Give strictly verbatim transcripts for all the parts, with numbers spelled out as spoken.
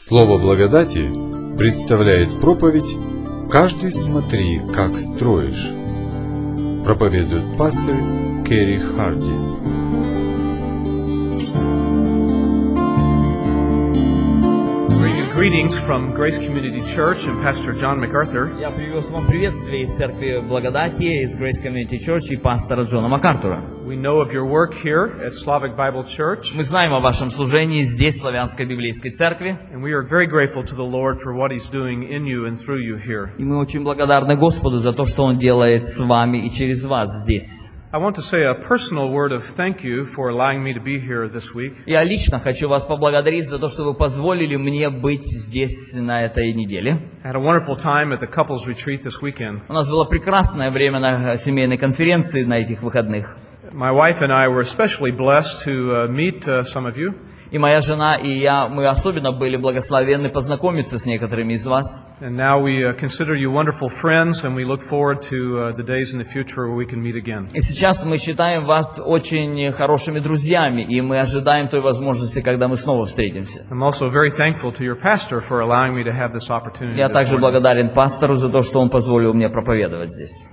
Слово благодати представляет проповедь «Каждый смотри, как строишь». Проповедует пастор Керри Харди. Greetings from Grace Community Church and Pastor John MacArthur. Я привез вам приветствие из Церкви Благодати, из Grace Community Church и пастора Джона МакАртура. We know of your work here at Slavic Bible Church. Мы знаем о вашем служении здесь, в Славянской Библейской Церкви. And we are very grateful to the Lord for what He's doing in you and through you here. И мы очень благодарны Господу за то, что Он делает с вами и через вас здесь. I want to say a personal word of thank you for allowing me to be here this week. Я лично хочу вас поблагодарить за то, что вы позволили мне быть здесь на этой неделе. I had a wonderful time at the couples retreat this weekend. У нас было прекрасное время на семейной конференции на этих выходных. My wife and I were especially blessed to uh, meet uh, some of you. И моя жена и я, мы особенно были благословенны познакомиться с некоторыми из вас. And now we uh, consider you wonderful friends, and we look forward to uh, the days in the future where we can meet again. И сейчас мы считаем вас очень хорошими друзьями, и мы ожидаем той возможности, когда мы снова встретимся. I'm also very thankful to your pastor for allowing me to have this opportunity. Я также благодарен пастору за то, что он позволил мне проповедовать здесь.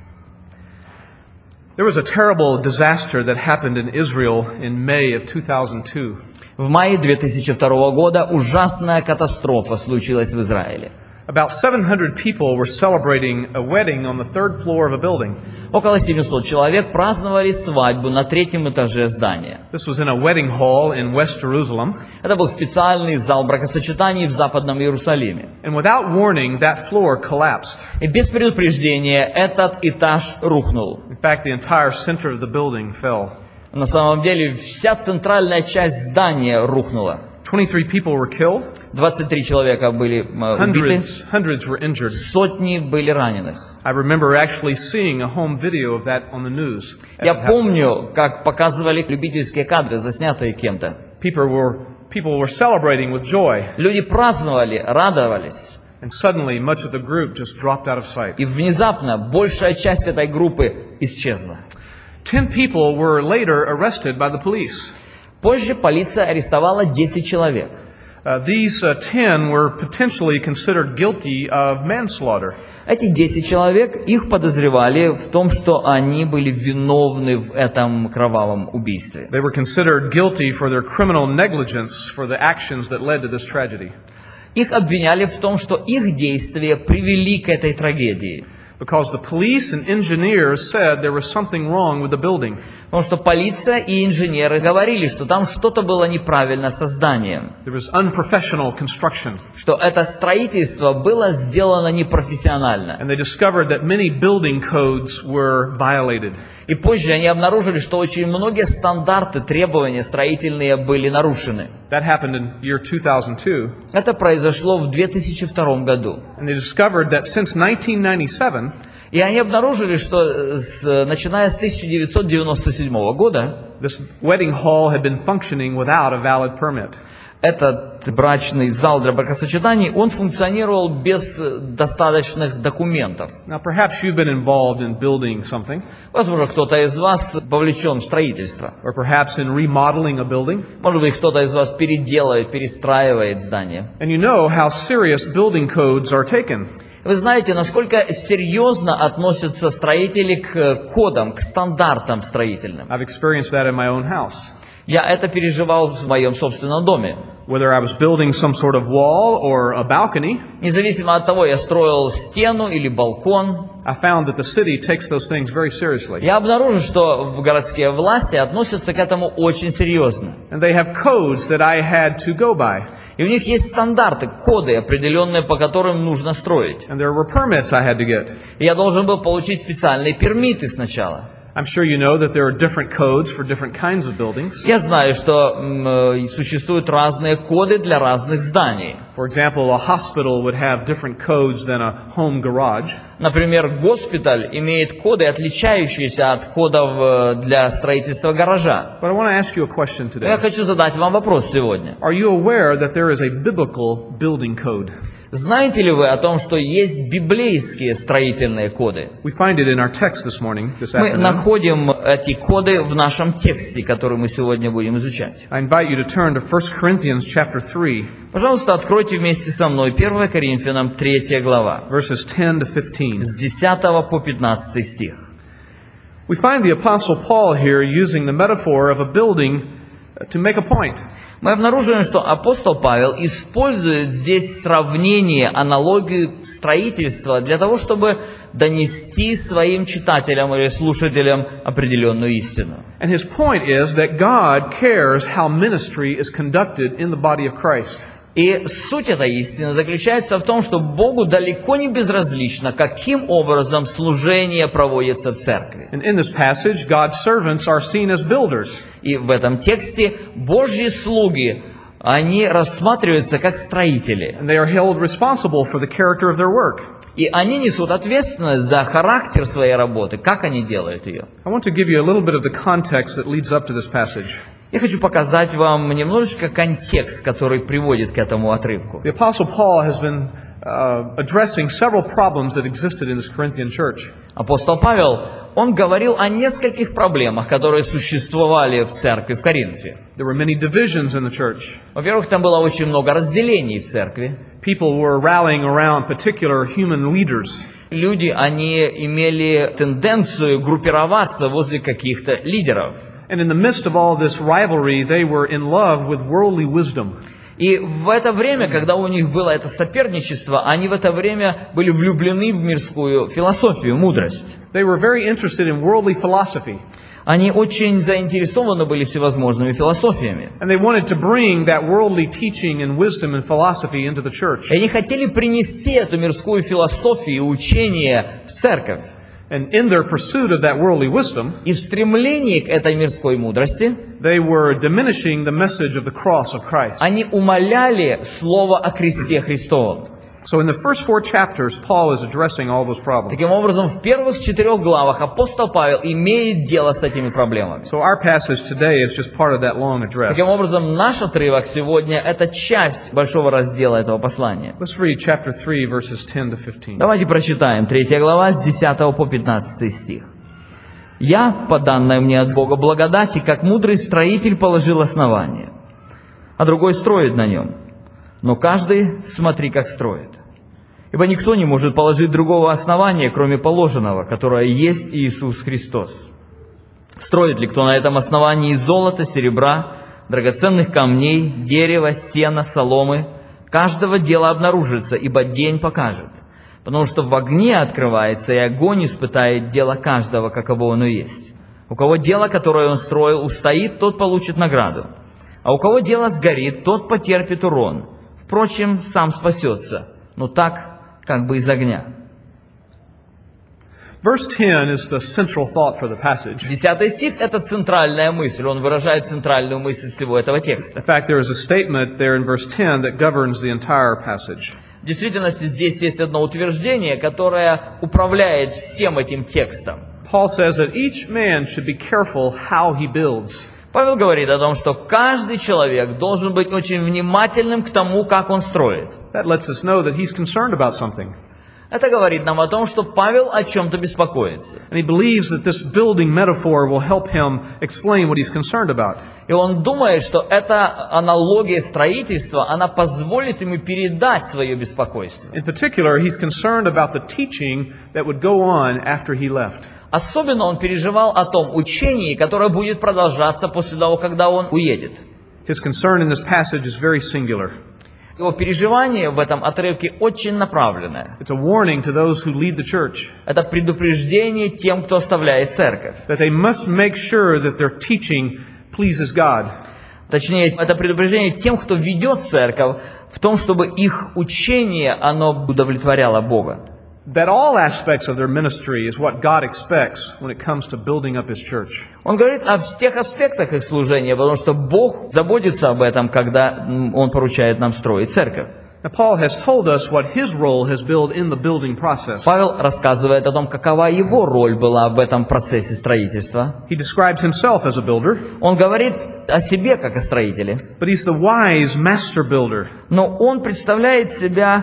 There was a terrible disaster that happened in Israel in May of two thousand two. В мае две тысячи второго года ужасная катастрофа случилась в Израиле. About seven hundred people were celebrating a wedding on the third floor of a building. Около семисот человек праздновали свадьбу на третьем этаже здания. This was in a wedding hall in West Jerusalem. Это был специальный зал бракосочетаний в Западном Иерусалиме. And without warning, that floor collapsed. И без предупреждения этот этаж рухнул. In fact, the entire center of the building fell. На самом деле вся центральная часть здания рухнула. twenty-three people were killed. двадцать три человека были убиты. Hundreds, hundreds were injured. Сотни были раненых. I remember actually seeing a home video of that on the news. Я помню, как показывали любительские кадры, заснятые кем-то. People were people were celebrating with joy. Люди праздновали, радовались. And suddenly much of the group just dropped out of sight. И внезапно большая часть этой группы исчезла. Ten people were later arrested by the police. Позже полиция арестовала десять человек. Uh, these uh, ten were potentially considered guilty of manslaughter. Эти десять человек, их подозревали в том, что они были виновны в этом кровавом убийстве. They were considered guilty for their criminal negligence for the actions that led to this tragedy. Их обвиняли в том, что их действия привели к этой трагедии. Because the police and engineers said there was something wrong with the building. Потому что полиция и инженеры говорили, что там что-то было неправильно со зданием. There was unprofessional construction. Что это строительство было сделано непрофессионально. And they discovered that many building codes were violated. И позже они обнаружили, что очень многие стандарты, требования строительные были нарушены. That happened in year two thousand two. Это произошло в две тысячи втором году. And they discovered that since nineteen ninety-seven, и они обнаружили, что с, начиная с тысяча девятьсот девяносто седьмого года this wedding hall had been functioning without a valid permit. Этот брачный зал для бракосочетаний, он функционировал без достаточных документов. Now, perhaps you've been involved in building something. Возможно, кто-то из вас вовлечен в строительство. Or perhaps in remodeling a building. Может быть, кто-то из вас переделывает, перестраивает здание. And you know how serious building codes are taken. Вы знаете, насколько серьезно относятся строители к кодам, к стандартам строительным. I've experienced that in my own house. Я это переживал в моем собственном доме. Whether I was building some sort of wall or a balcony, независимо от того, я строил стену или балкон, I found that the city takes those things very seriously. Я обнаружил, что городские власти относятся к этому очень серьезно. And they have codes that I had to go by. И у них есть стандарты, коды определенные, по которым нужно строить. And there were permits I had to get. И я должен был получить специальные пермиты сначала. I'm sure you know that there are different codes for different kinds of buildings. Я знаю, что м, существуют разные коды для разных зданий. For example, a hospital would have different codes than a home garage. Например, госпиталь имеет коды, отличающиеся от кодов для строительства гаража. But I want to ask you a question today. Я хочу задать вам вопрос сегодня. Are you aware that there is a biblical building code? Знаете ли вы о том, что есть библейские строительные коды? We find it in our text this morning, this Мы afternoon. находим эти коды в нашем тексте, который мы сегодня будем изучать. I invite you to turn to First Corinthians chapter three, Пожалуйста, откройте вместе со мной первое Коринфянам третья глава, verses ten to fifteen. с десятого по пятнадцатый стих. We find the Apostle Paul here using the metaphor of a building to make a point. Мы обнаруживаем, что апостол Павел использует здесь сравнение, аналогию строительства для того, чтобы донести своим читателям или слушателям определенную истину. And his point is that God cares how ministry is conducted in the body of Christ. И суть этой истины заключается в том, что Богу далеко не безразлично, каким образом служение проводится в церкви. And in this passage, God's servants are seen as builders. И в этом тексте Божьи слуги, они рассматриваются как строители. And they are held responsible for the character of their work. И они несут ответственность за характер своей работы, как они делают ее. I want to give you a little bit of the context that leads up to this passage. Я хочу показать вам немножечко контекст, который приводит к этому отрывку. The Apostle Paul has been uh, addressing several problems that existed in this Corinthian church. Апостол Павел, он говорил о нескольких проблемах, которые существовали в церкви в Коринфе. There were many divisions in the church. Во-первых, там было очень много разделений в церкви. People were rallying around particular human leaders. Люди, они имели тенденцию группироваться возле каких-то лидеров. And in the midst of all this rivalry, they were in love with worldly wisdom. И в это время, когда у них было это соперничество, они в это время были влюблены в мирскую философию, мудрость. They were very interested in worldly philosophy. Они очень заинтересованы были всевозможными философиями. And they wanted to bring that worldly teaching and wisdom and philosophy into the church. И они хотели принести эту мирскую философию и учение в церковь. And in their pursuit of that worldly wisdom, И в стремлении к этой мирской мудрости they were diminishing the message of the cross of Christ. они умаляли слово о кресте Христовом. So in the first four chapters, Paul is addressing all those problems. Таким образом, в первых четырех главах апостол Павел имеет дело с этими проблемами. So our passage today is just part of that long address. Таким образом, наш отрывок сегодня – это часть большого раздела этого послания. Let's read chapter three, verses ten to fifteen. Давайте прочитаем третья глава с десятого по пятнадцатый стих. «Я, по данной мне от Бога благодати, как мудрый строитель положил основание, а другой строит на нем. Но каждый смотри, как строит. Ибо никто не может положить другого основания, кроме положенного, которое есть Иисус Христос. Строит ли кто на этом основании из золота, серебра, драгоценных камней, дерева, сена, соломы? Каждого дела обнаружится, ибо день покажет. Потому что в огне открывается, и огонь испытает дело каждого, каково оно есть. У кого дело, которое он строил, устоит, тот получит награду. А у кого дело сгорит, тот потерпит урон. Впрочем, сам спасется, но так, как бы из огня». Verse ten is the central thought for the passage. Десятый стих – это центральная мысль, он выражает центральную мысль всего этого текста. In fact, there is a statement there in verse ten that governs the entire passage. В действительности здесь есть одно утверждение, которое управляет всем этим текстом. Paul says that each man should be careful how he builds. Павел говорит о том, что каждый человек должен быть очень внимательным к тому, как он строит. That lets us know that he's concerned about something. Это говорит нам о том, что Павел о чем-то беспокоится. And he believes that this building metaphor will help him explain what he's concerned about. И он думает, что эта аналогия строительства, она позволит ему передать свое беспокойство. In particular, he's concerned about the teaching that would go on after he left. Особенно он переживал о том учении, которое будет продолжаться после того, когда он уедет. His concern in this passage is very singular. Его переживание в этом отрывке очень направленное. It's a warning to those who lead the church Это предупреждение тем, кто оставляет церковь. that they must make sure that their teaching pleases God. Точнее, это предупреждение тем, кто ведет церковь, в том, чтобы их учение, оно удовлетворяло Бога. That all aspects of their ministry is what God expects when it comes to building up His church. Он говорит о всех аспектах их служения, потому что Бог заботится об этом, когда Он поручает нам строить церковь. Now, Paul has told us what his role has been in the building process. Павел рассказывает о том, какова его роль была в этом процессе строительства. He describes himself as a builder, Он говорит о себе, как о строителе. but he's the wise master builder. Но он представляет себя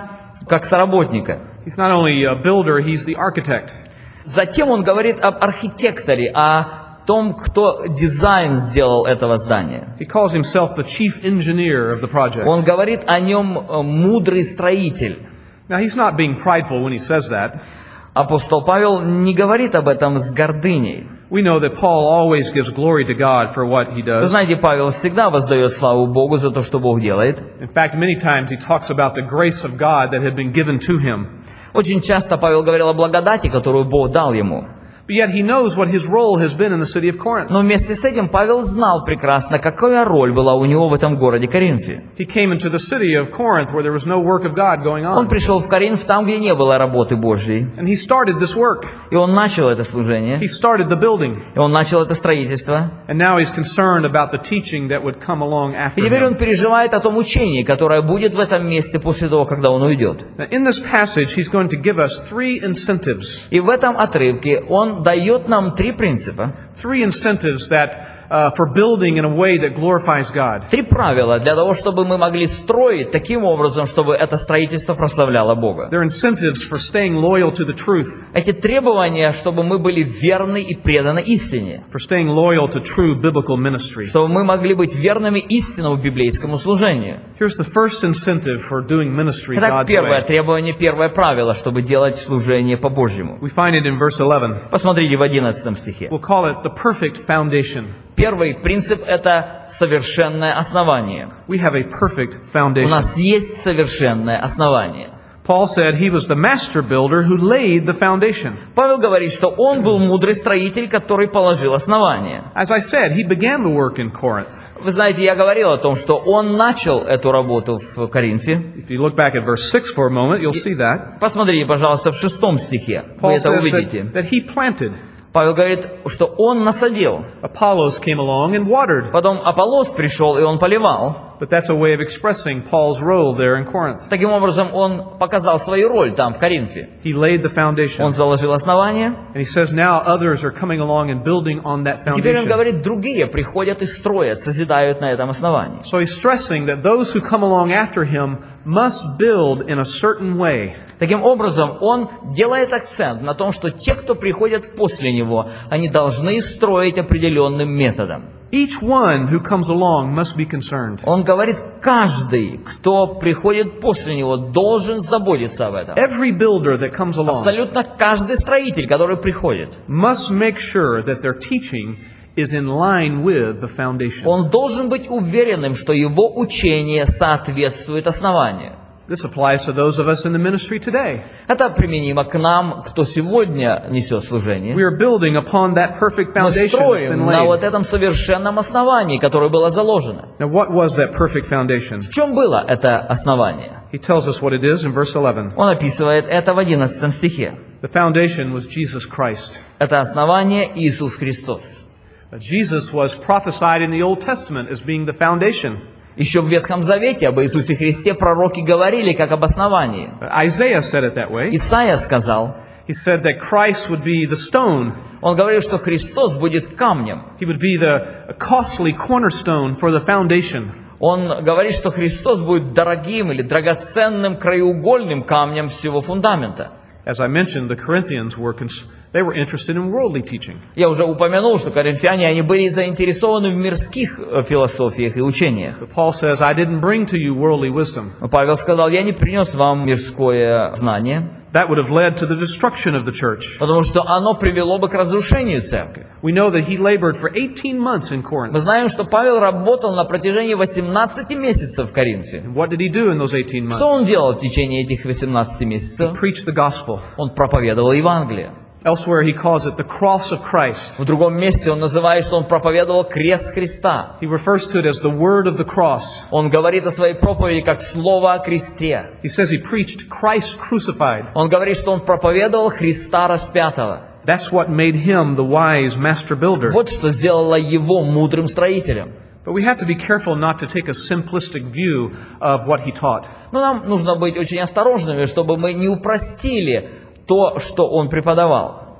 как соработника. He's not only a builder, he's the architect. Затем он говорит об архитекторе, о том, кто дизайн сделал этого здания. He calls himself the chief engineer of the project. Он говорит о нем э, мудрый строитель. Now, he's not being prideful when he says that. Апостол Павел не говорит об этом с гордыней. We know that Paul always gives glory to God for what he Вы does. знаете, Павел всегда воздает славу Богу за то, что Бог делает. In fact, many times he talks about the grace of God that had been given to him. Очень часто Павел говорил о благодати, которую Бог дал ему. But yet he knows what his role has been in the city of Corinth. Но вместе с этим Павел знал прекрасно, какая роль была у него в этом городе Коринфе. He came into the city of Corinth where there was no work of God going Он on. пришел в Коринф там, где не было работы Божьей. And he started this work. И он начал это служение. He started the building. И он начал это строительство. And now he's concerned about the teaching that would come along И after теперь он him. переживает о том учении, которое будет в этом месте после того, когда он уйдет. Now, in this passage, he's going to give us three incentives. И в этом отрывке он дает нам три принципа, Three incentives that uh, for building in a way that glorifies God. три правила для того, чтобы мы могли строить таким образом, чтобы это строительство прославляло Бога. They're incentives for staying loyal to the truth, Эти требования, чтобы мы были верны и преданы истине, for staying loyal to true biblical ministry. чтобы мы могли быть верными истинному библейскому служению. Here's the first incentive for doing ministry Итак, God's первое way. требование, первое правило, чтобы делать служение по-божьему. We find it in verse eleven. Посмотрите в одиннадцатом стихе. We'll call it the perfect foundation. Первый принцип – это совершенное основание. We have a perfect У foundation. нас есть совершенное основание. Paul said he was the master builder who laid the foundation. Павел говорит, что он был мудрый строитель, который положил основание. As I said, he began the work in Corinth. Вы знаете, я говорил о том, что он начал эту работу в Коринфе. If you look back at verse six for a moment, you'll see that. Посмотрите, пожалуйста, в шестом стихе. Вы Paul это says увидите. that, that he planted. Павел говорит, что он насадил. Apollos came along and watered. Потом Аполлос пришел, и он поливал. But that's a way of expressing Paul's role there in Corinth. Таким образом, он показал свою роль там, в Коринфе. He laid the foundation. Он заложил основание. And he says now others are coming along and building on that И теперь он foundation. говорит, другие приходят и строят, созидают на этом основании. So he's stressing that those who come along after him must build in a certain way. Таким образом, он делает акцент на том, что те, кто приходят после него, они должны строить определенным методом. Each one who comes along must be concerned. Он говорит, каждый, кто приходит после него, должен заботиться об этом. Every builder that comes along Абсолютно каждый строитель, который приходит, must make sure that their teaching is in line with the foundation. он должен быть уверенным, что его учение соответствует основанию. This applies to those of us in the ministry today. Это применимо к нам, кто сегодня несет We служение. are building upon that perfect Мы foundation that's been строим на вот laid. этом совершенном основании, которое было заложено. Now, what was that perfect foundation? В чем было это основание? He tells us what it is in verse eleven. Он описывает это в одиннадцатом стихе. The foundation was Jesus Christ. Это основание Иисус Христос. Jesus was prophesied in the Old Testament as being the foundation. Еще в Ветхом Завете об Иисусе Христе пророки говорили как об основании. Isaiah said it that way. Исайя сказал, He said that Christ would be the stone. он говорил, что Христос будет камнем. He would be the costly cornerstone for the foundation. Он говорит, что Христос будет дорогим или драгоценным краеугольным камнем всего фундамента. As I mentioned, the Corinthians were cons- they were interested in worldly teaching. Я уже упомянул, что коринфяне, они были заинтересованы в мирских э, философиях и учениях. But Paul says, I didn't bring to you worldly wisdom. Но Павел сказал, я не принес вам мирское знание, That would have led to the destruction of the church. потому что оно привело бы к разрушению церкви. We know that he labored for eighteen months in Мы Corinth. знаем, что Павел работал на протяжении восемнадцати месяцев в Коринфе. And what did he do in those eighteen Что months? он делал в течение этих восемнадцати месяцев? Preach the gospel. Он проповедовал Евангелие. Elsewhere, he calls it the cross of Christ. В другом месте он называет, что он проповедовал крест Христа. He refers to it as the word of the cross. Он говорит о своей проповеди как слово о кресте. He says he preached Christ crucified. Он говорит, что он проповедовал Христа распятого. That's what made him the wise master builder. Вот что сделало его мудрым строителем. But we have to be careful not to take a simplistic view of what he taught. Но нам нужно быть очень осторожными, чтобы мы не упростили то, что он преподавал.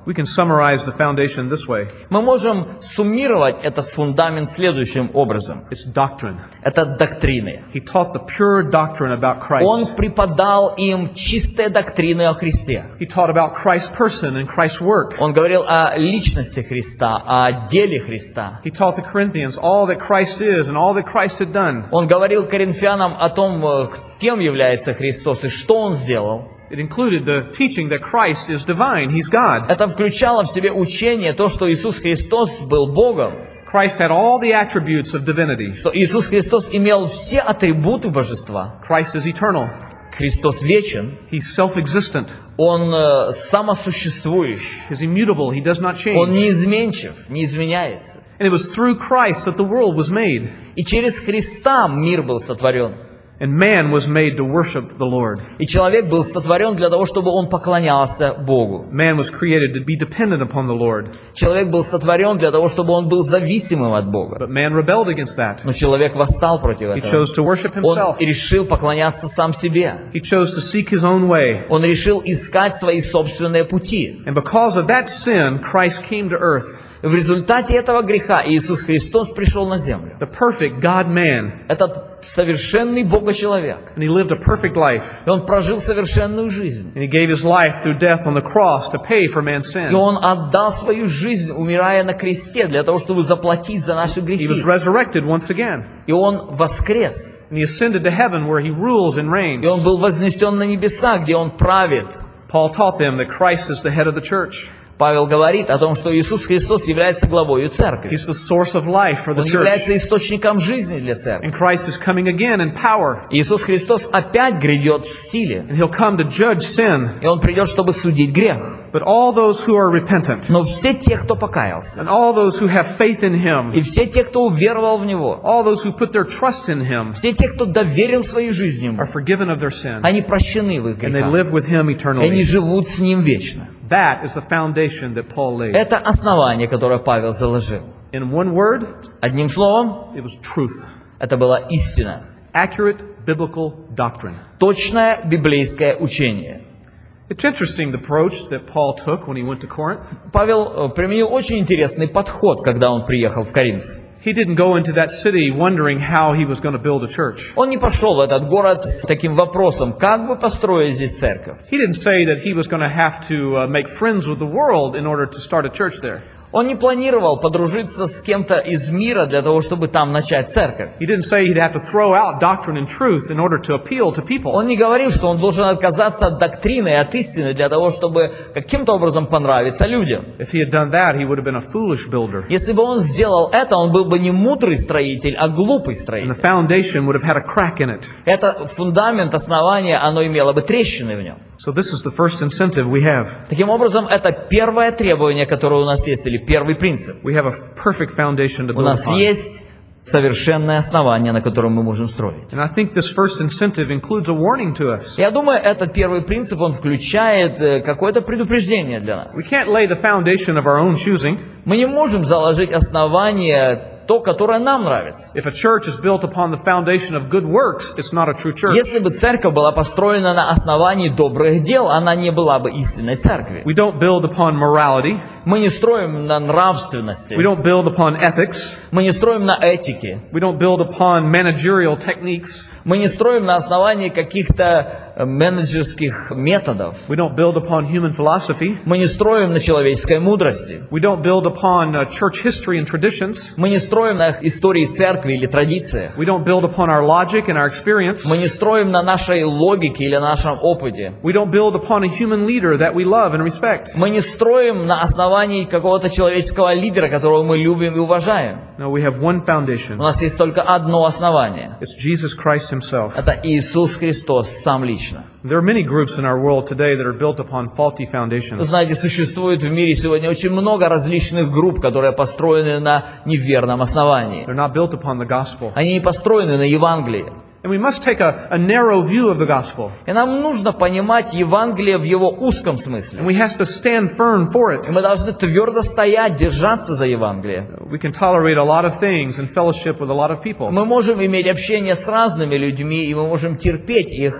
We can summarize the foundation this way. Мы можем суммировать этот фундамент следующим образом. It's doctrine. Это доктрины. He taught the pure doctrine about Он Christ. преподал им чистые доктрины о Христе. He taught about Christ's person and Christ's work. Он говорил о личности Христа, о деле Христа. He taught the Corinthians all that Christ is and all that Christ had done. Он говорил коринфянам о том, кем является Христос и что Он сделал. It included the teaching that Christ is divine. He's God. Это включало в себе учение, то, что Иисус Христос был Богом, Christ had all the attributes of divinity. что Иисус Христос имел все атрибуты божества. Christ is eternal. Христос вечен, He's self-existent. Он э, самосуществующий, He's immutable. He does not Он change. неизменчив, не изменяется. And it was through Christ that the world was made. И через Христа мир был сотворен. And man was made to worship the Lord. И человек был сотворен для того, чтобы он поклонялся Богу. Man was created to be dependent upon the Lord. Человек был сотворен для того, чтобы он был зависимым от Бога. But man rebelled against that. Но человек восстал против He этого. chose to worship Он himself. решил поклоняться сам себе. He chose to seek his own way. Он решил искать свои собственные пути. And because of that sin, Christ came to earth. В результате этого греха Иисус Христос пришел на землю. The perfect God-man. Этот совершенный Бога-человек. And he lived a perfect life. И он прожил совершенную жизнь. And he gave his life through death on the cross to pay for man's И sin. он отдал свою жизнь, умирая на кресте, для того, чтобы заплатить за наши He грехи. was resurrected once again. И он воскрес. And he ascended to heaven where he rules and reigns. И он был вознесен на небеса, где он правит. Paul taught them that Christ is the head of the church. Павел говорит о том, что Иисус Христос является главою церкви. He's the source of life for the Он church. является источником жизни для церкви. And Christ is coming again in power. Иисус Христос опять грядет в силе. And he'll come to judge sin. И Он придет, чтобы судить грех. But all those who are repentant, Но все те, кто покаялся, and all those who have faith in him, и все те, кто уверовал в Него, all those who put their trust in him, все те, кто доверил свою жизнь Ему, are forgiven of their sin. они прощены в их And they грехах. live with him И они eternally. живут с Ним вечно. That is the foundation that Paul laid. Это основание, которое Павел заложил. In one word, Одним словом, it was truth. это была истина. Accurate biblical doctrine. Точное библейское учение. It's interesting the approach that Paul took when he went to Corinth. Павел э, применил очень интересный подход, когда он приехал в Коринф. He didn't go into that city wondering how he was going to build a church. Он не пошел в этот город с таким вопросом, как бы построить здесь церковь. He didn't say that he was going to have to uh, make friends with the world in order to start a church there. Он не планировал подружиться с кем-то из мира для того, чтобы там начать церковь. He didn't say he'd have to throw out doctrine and truth in order to appeal to people. Он не говорил, что он должен отказаться от доктрины и от истины для того, чтобы каким-то образом понравиться людям. If he had done that, he would have been a foolish builder. Если бы он сделал это, он был бы не мудрый строитель, а глупый And the строитель. foundation would have had a crack in it. Это фундамент, основание, оно имело бы трещины в нем. So this is the first incentive we have. Таким образом, это первое требование, которое у нас есть, или первый принцип. We have a perfect foundation to У build нас upon. есть совершенное основание, на котором мы можем строить. And I think this first incentive includes a warning to us. Я думаю, этот первый принцип, он включает э, какое-то предупреждение для нас. We can't lay the foundation of our own choosing. Мы не можем заложить основание то, которое нам нравится. If a church is built upon the foundation of good works, it's not a true church. Если бы церковь была построена на основании добрых дел, она не была бы истинной церковью. We don't build upon morality. Мы не строим на нравственности. We don't build upon ethics. Мы не строим на этике. We don't build upon managerial techniques. Мы не строим на основании каких-то э, менеджерских методов. We don't build upon human philosophy. Мы не строим на человеческой мудрости. We don't build upon uh, church history and traditions. Мы не строим на истории церкви или традициях. We don't build upon our logic and our experience. Мы не строим на нашей логике или на нашем опыте. We don't build upon a human leader that we love and respect. Мы не строим на основании какого-то человеческого лидера, которого мы любим и уважаем. No, we have one У foundation. нас есть только одно основание. It's Jesus Christ himself. Это Иисус Христос сам лично. There are many groups in our world today that are built upon faulty Вы foundations. знаете, существует в мире сегодня очень много различных групп, которые построены на неверном основании. They're not built upon the gospel. Они не построены на Евангелии. And we must take a, a narrow view of the gospel. И нам нужно понимать Евангелие в его узком смысле. And we have to stand firm for И it. мы должны твердо стоять, держаться за Евангелие. We can tolerate a lot of things and fellowship with a lot of people. Мы можем иметь общение с разными людьми, и мы можем терпеть их.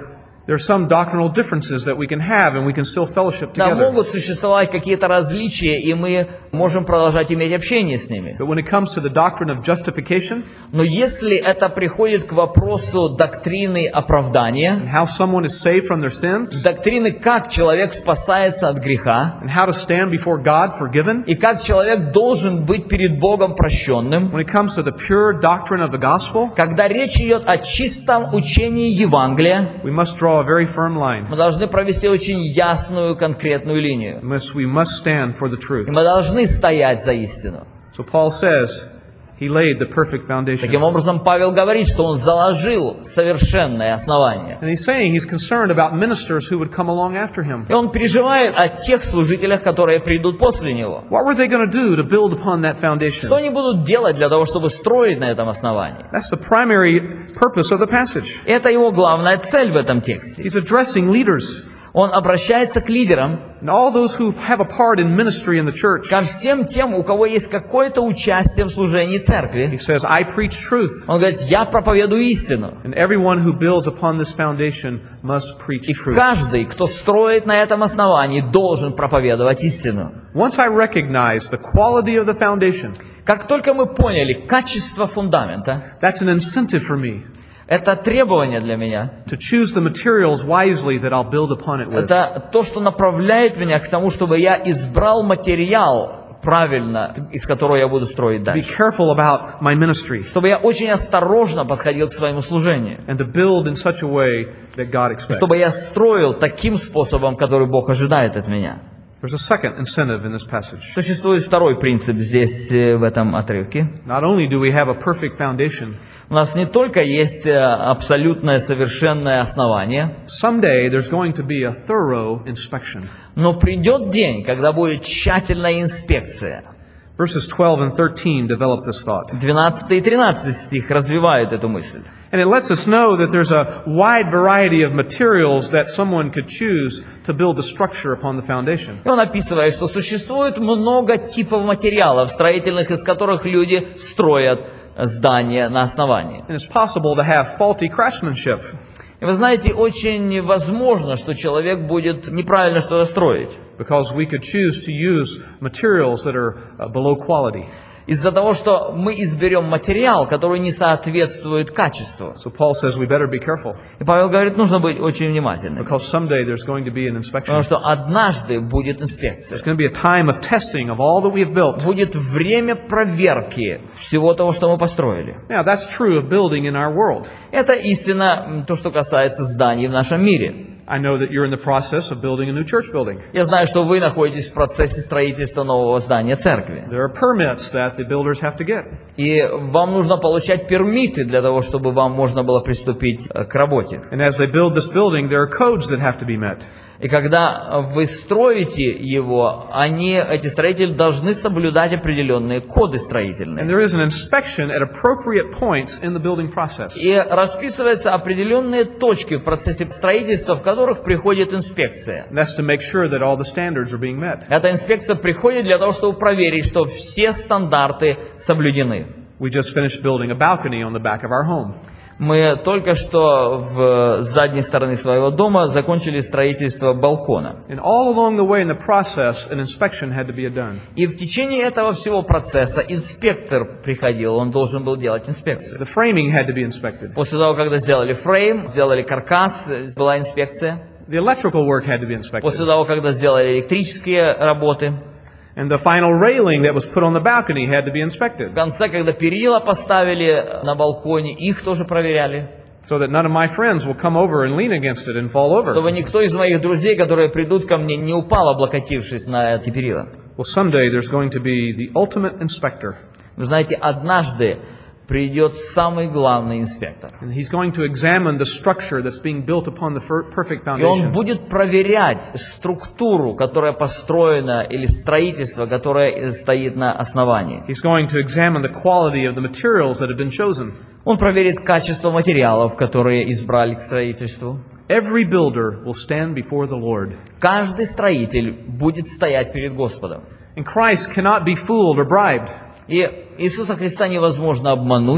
There are some doctrinal differences that we can have, and we can still fellowship Да, together. могут существовать какие-то различия, и мы можем продолжать иметь общение с ними. But when it comes to the doctrine of justification Но если это приходит к вопросу доктрины оправдания, and how someone is saved from their sins доктрины, как человек спасается от греха, and how to stand before God forgiven, и как человек должен быть перед Богом прощенным, when it comes to the pure doctrine of the gospel, когда речь идет о чистом учении Евангелия, we must draw a very firm line. мы должны провести очень ясную, конкретную линию. We must, we must stand for the truth. И мы должны стоять за истину. So Paul says he laid the perfect foundation. Таким образом, Павел говорит, что он заложил совершенное основание. And he's saying he's concerned about ministers who would come along after him. И он переживает о тех служителях, которые придут после него. What were they going to do to build upon that foundation? Что они будут делать для того, чтобы строить на этом основании? That's the primary purpose of the passage. Это его главная цель в этом тексте. He's addressing leaders Он обращается к лидерам, and all those who have a part in ministry in the church. ко всем тем, у кого есть какое-то участие в служении He церкви. says, I preach truth, Он говорит, я проповедую истину. and everyone who builds upon this foundation must preach И truth. каждый, кто строит на этом основании, должен проповедовать истину. Once I recognize the quality of the foundation, Как только мы поняли качество фундамента, that's an incentive for me это требование для меня. to choose the materials wisely that I'll build upon it with. Это то, что направляет меня к тому, чтобы я избрал материал правильно, из которого я буду строить Be дальше. careful about my ministry Чтобы я очень осторожно подходил к своему служению. and to build in such a way that God expects. Чтобы я строил таким способом, который Бог ожидает от меня. There's a second incentive in this passage. Существует второй принцип здесь, э, в этом отрывке. Not only do we have a perfect foundation, У нас не только есть э, абсолютное совершенное основание, someday there's going to be a thorough inspection. но придет день, когда будет тщательная инспекция. Verses twelve and thirteen develop this thought. двенадцатый и тринадцатый стих развивают эту мысль. And it lets us know that there's a wide variety of materials that someone could choose to build the structure upon the foundation. И он описывает, что существует много типов материалов строительных, из которых люди строят здания на основании. And it's possible to have faulty craftsmanship. И вы знаете, очень возможно, что человек будет неправильно что-то строить. Because we could choose to use materials that are uh, below quality. Из-за того, что мы изберем материал, который не соответствует качеству. So Paul says we better be careful. И Павел говорит, нужно быть очень внимательным. Because someday there's going to be an Потому inspection. что однажды будет инспекция. There's going to be a time of testing of all that we have built. Будет время проверки всего того, что мы построили. Now, that's true of building in our world. Это истина, м, то, что касается зданий в нашем мире. I know that you're in the process of building a new church building. Я знаю, что вы находитесь в процессе строительства нового здания церкви. There are permits that the builders have to get. И вам нужно получать пермиты для того, чтобы вам можно было приступить э, к работе. And as they build this building, there are codes that have to be met. И когда вы строите его, они, эти строители должны соблюдать определенные коды And строительные. there is an inspection at appropriate points in the building process. И расписываются определенные точки в процессе строительства, в которых приходит инспекция. And that's to make sure that all the standards are being met. Эта инспекция приходит для того, чтобы проверить, что все стандарты соблюдены. We just finished building a balcony on the back of our home. Мы только что в задней стороне своего дома закончили строительство балкона. And all along the way in the process, an inspection had to be done. И в течение этого всего процесса инспектор приходил, он должен был делать инспекцию. The framing had to be inspected. После того, когда сделали фрейм, сделали каркас, была инспекция. The electrical work had to be inspected. После того, когда сделали электрические работы. And the final railing that was put on the balcony had to be В inspected. конце, когда перила поставили на балконе, их тоже проверяли. So that none of my friends will come over and lean against it and fall over. Чтобы никто из моих друзей, которые придут ко мне, не упал, облокотившись на эти перила. Well, someday there's going to be the ultimate inspector. Вы знаете, однажды придет самый главный инспектор. And he's going to examine the structure that's being built upon the fir- perfect И он foundation. будет проверять структуру, которая построена, или строительство, которое стоит на основании. He's going to examine the quality of the materials that have been chosen. Он проверит качество материалов, которые избрали к строительству. Every builder will stand before the Lord. Каждый строитель будет стоять перед Господом. And Christ cannot be fooled or bribed. И Иисуса Христа невозможно обмануть,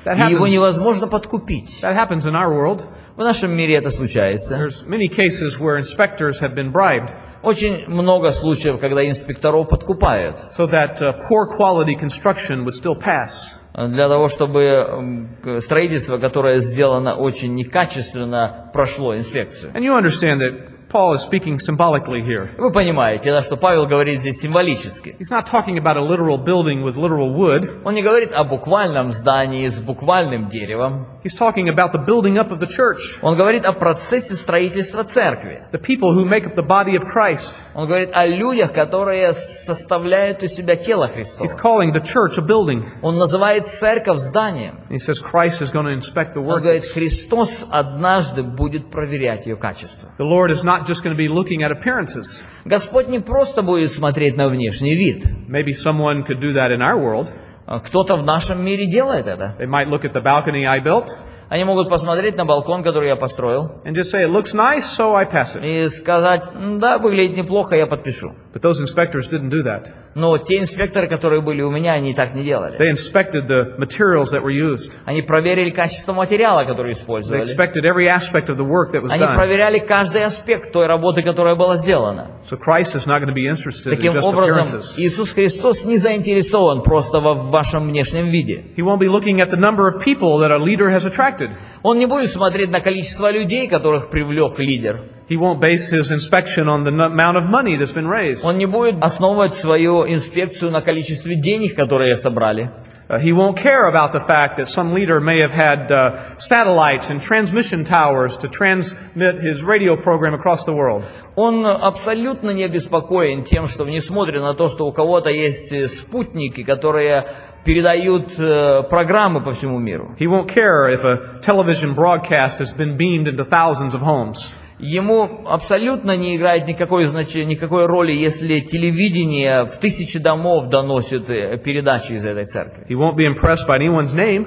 That и его happens. невозможно подкупить. That happens in our world. В нашем мире это случается. There's many cases where inspectors have been bribed Очень много случаев, когда инспекторов подкупают so that uh, poor quality construction would still pass. для того, чтобы м, строительство, которое сделано очень некачественно, прошло инспекцию. And you understand that Paul is speaking symbolically here. Вы понимаете, да, что Павел говорит здесь символически. He's not talking about a literal building with literal wood. Он не говорит о буквальном здании с буквальным деревом. He's talking about the building up of the church, Он говорит о процессе строительства церкви. the people who make up the body of Christ. Он говорит о людях, которые составляют из себя тело He's Христово. calling the church a building. Он называет церковь зданием. And he says Christ is going to inspect the Он work. говорит, Христос однажды будет проверять ее качество. The Lord is not just going to be looking at appearances. Господь не просто будет смотреть на внешний вид. Maybe someone could do that in our world. Кто-то в нашем мире делает это. They might look at the balcony I built Они могут посмотреть на балкон, который я построил, and just say, it looks nice, so I pass it. и сказать, «М, да, выглядит неплохо, я подпишу. But those inspectors didn't do that. Но те инспекторы, которые были у меня, они так не делали. They inspected the materials that were used. Они проверили качество материала, который They использовали. inspected every aspect of the work that was Они done. проверяли каждый аспект той работы, которая была сделана. So Christ is not going to be interested in Таким just образом, appearances. Иисус Христос не заинтересован просто во вашем внешнем виде. He won't be looking at the number of people that a leader has attracted. Он не будет смотреть на количество людей, которых привлек лидер. He won't base his inspection on the n- amount of money that's been raised. Он не будет основывать свою инспекцию на количестве денег, которые собрали. Uh, he won't care about the fact that some leader may have had uh, satellites and transmission towers to transmit his radio program across the world. Он абсолютно не обеспокоен тем, что несмотря на то, что у кого-то есть э, спутники, которые передают э, программы по всему миру. He won't care if a television broadcast has been beamed into thousands of homes. Ему абсолютно не играет никакой значения, никакой роли, если телевидение в тысячи домов доносит э, передачи из этой церкви. He won't be impressed by anyone's name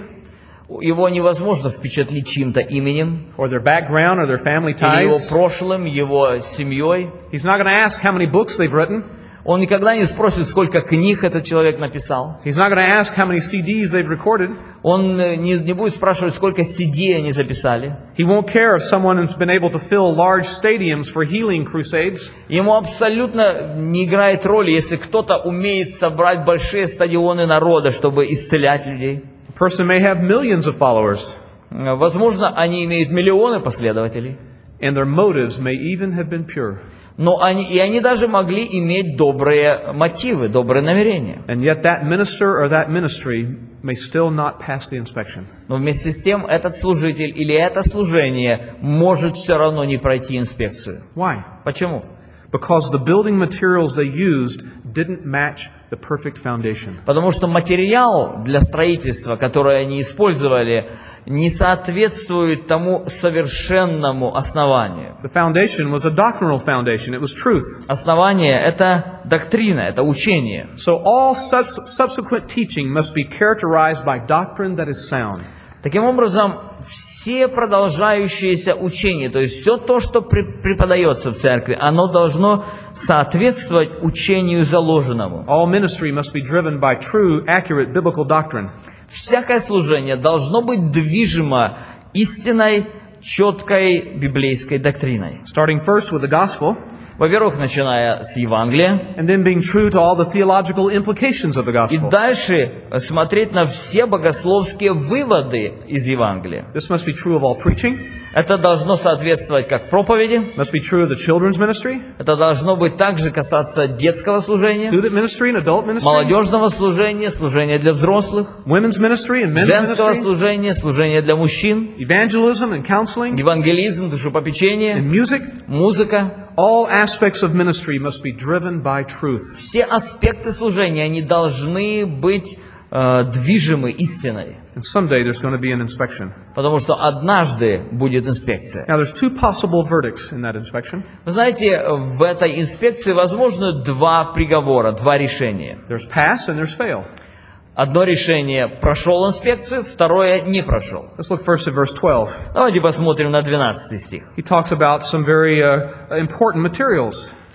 Его невозможно впечатлить чьим-то именем, or their background or their family или его ties. прошлым, его семьей. He's not going to ask how many books they've written. Он никогда не спросит, сколько книг этот человек написал. He's not going to ask how many C Ds they've recorded. Он э, не, не будет спрашивать, сколько си ди они записали. He won't care if someone has been able to fill large stadiums for healing crusades. Ему абсолютно не играет роли, если кто-то умеет собрать большие стадионы народа, чтобы исцелять людей. A person may have millions of followers, Э, Возможно, они имеют миллионы последователей. and their motives may even have been pure. Но они, и они даже могли иметь добрые мотивы, добрые намерения. And yet that minister or that ministry may still not pass the inspection. Но вместе с тем этот служитель или это служение может все равно не пройти инспекцию. Why? Почему? Because the building materials they used didn't match the perfect foundation. Потому что материал для строительства, который они использовали, не соответствует тому совершенному основанию. The foundation was a doctrinal foundation. It was truth. Основание – это доктрина, это учение. So all subs- subsequent teaching must be characterized by doctrine that is sound. Таким образом, все продолжающиеся учения, то есть все то, что преподается в церкви, оно должно соответствовать учению заложенному. All ministry must be driven by true, accurate biblical doctrine. Всякое служение должно быть движимо истинной, четкой библейской доктриной. Starting first with the gospel, Во-первых, начиная с Евангелия, and then being true to all the theological implications of the и gospel. дальше смотреть на все богословские выводы из Евангелия. This must be true of all preaching, Это должно соответствовать как проповеди, must be true of the children's ministry, это должно быть также касаться детского служения, student ministry and adult ministry, молодежного служения, служения для взрослых, women's ministry and men's женского ministry, служения, служения для мужчин, evangelism and counseling, евангелизм, душепопечение, and music. музыка. All aspects of ministry must be driven by truth. Все аспекты служения, они должны быть э, движимы истиной, And someday there's going to be an inspection. потому что однажды будет инспекция. Now there's two possible verdicts in that inspection. Вы знаете, в этой инспекции возможно два приговора, два решения. There's pass and there's fail. Одно решение прошел инспекцию, второе не прошел. Let's look first at verse twelve. Давайте посмотрим на двенадцатый стих. He talks about some very uh, important materials.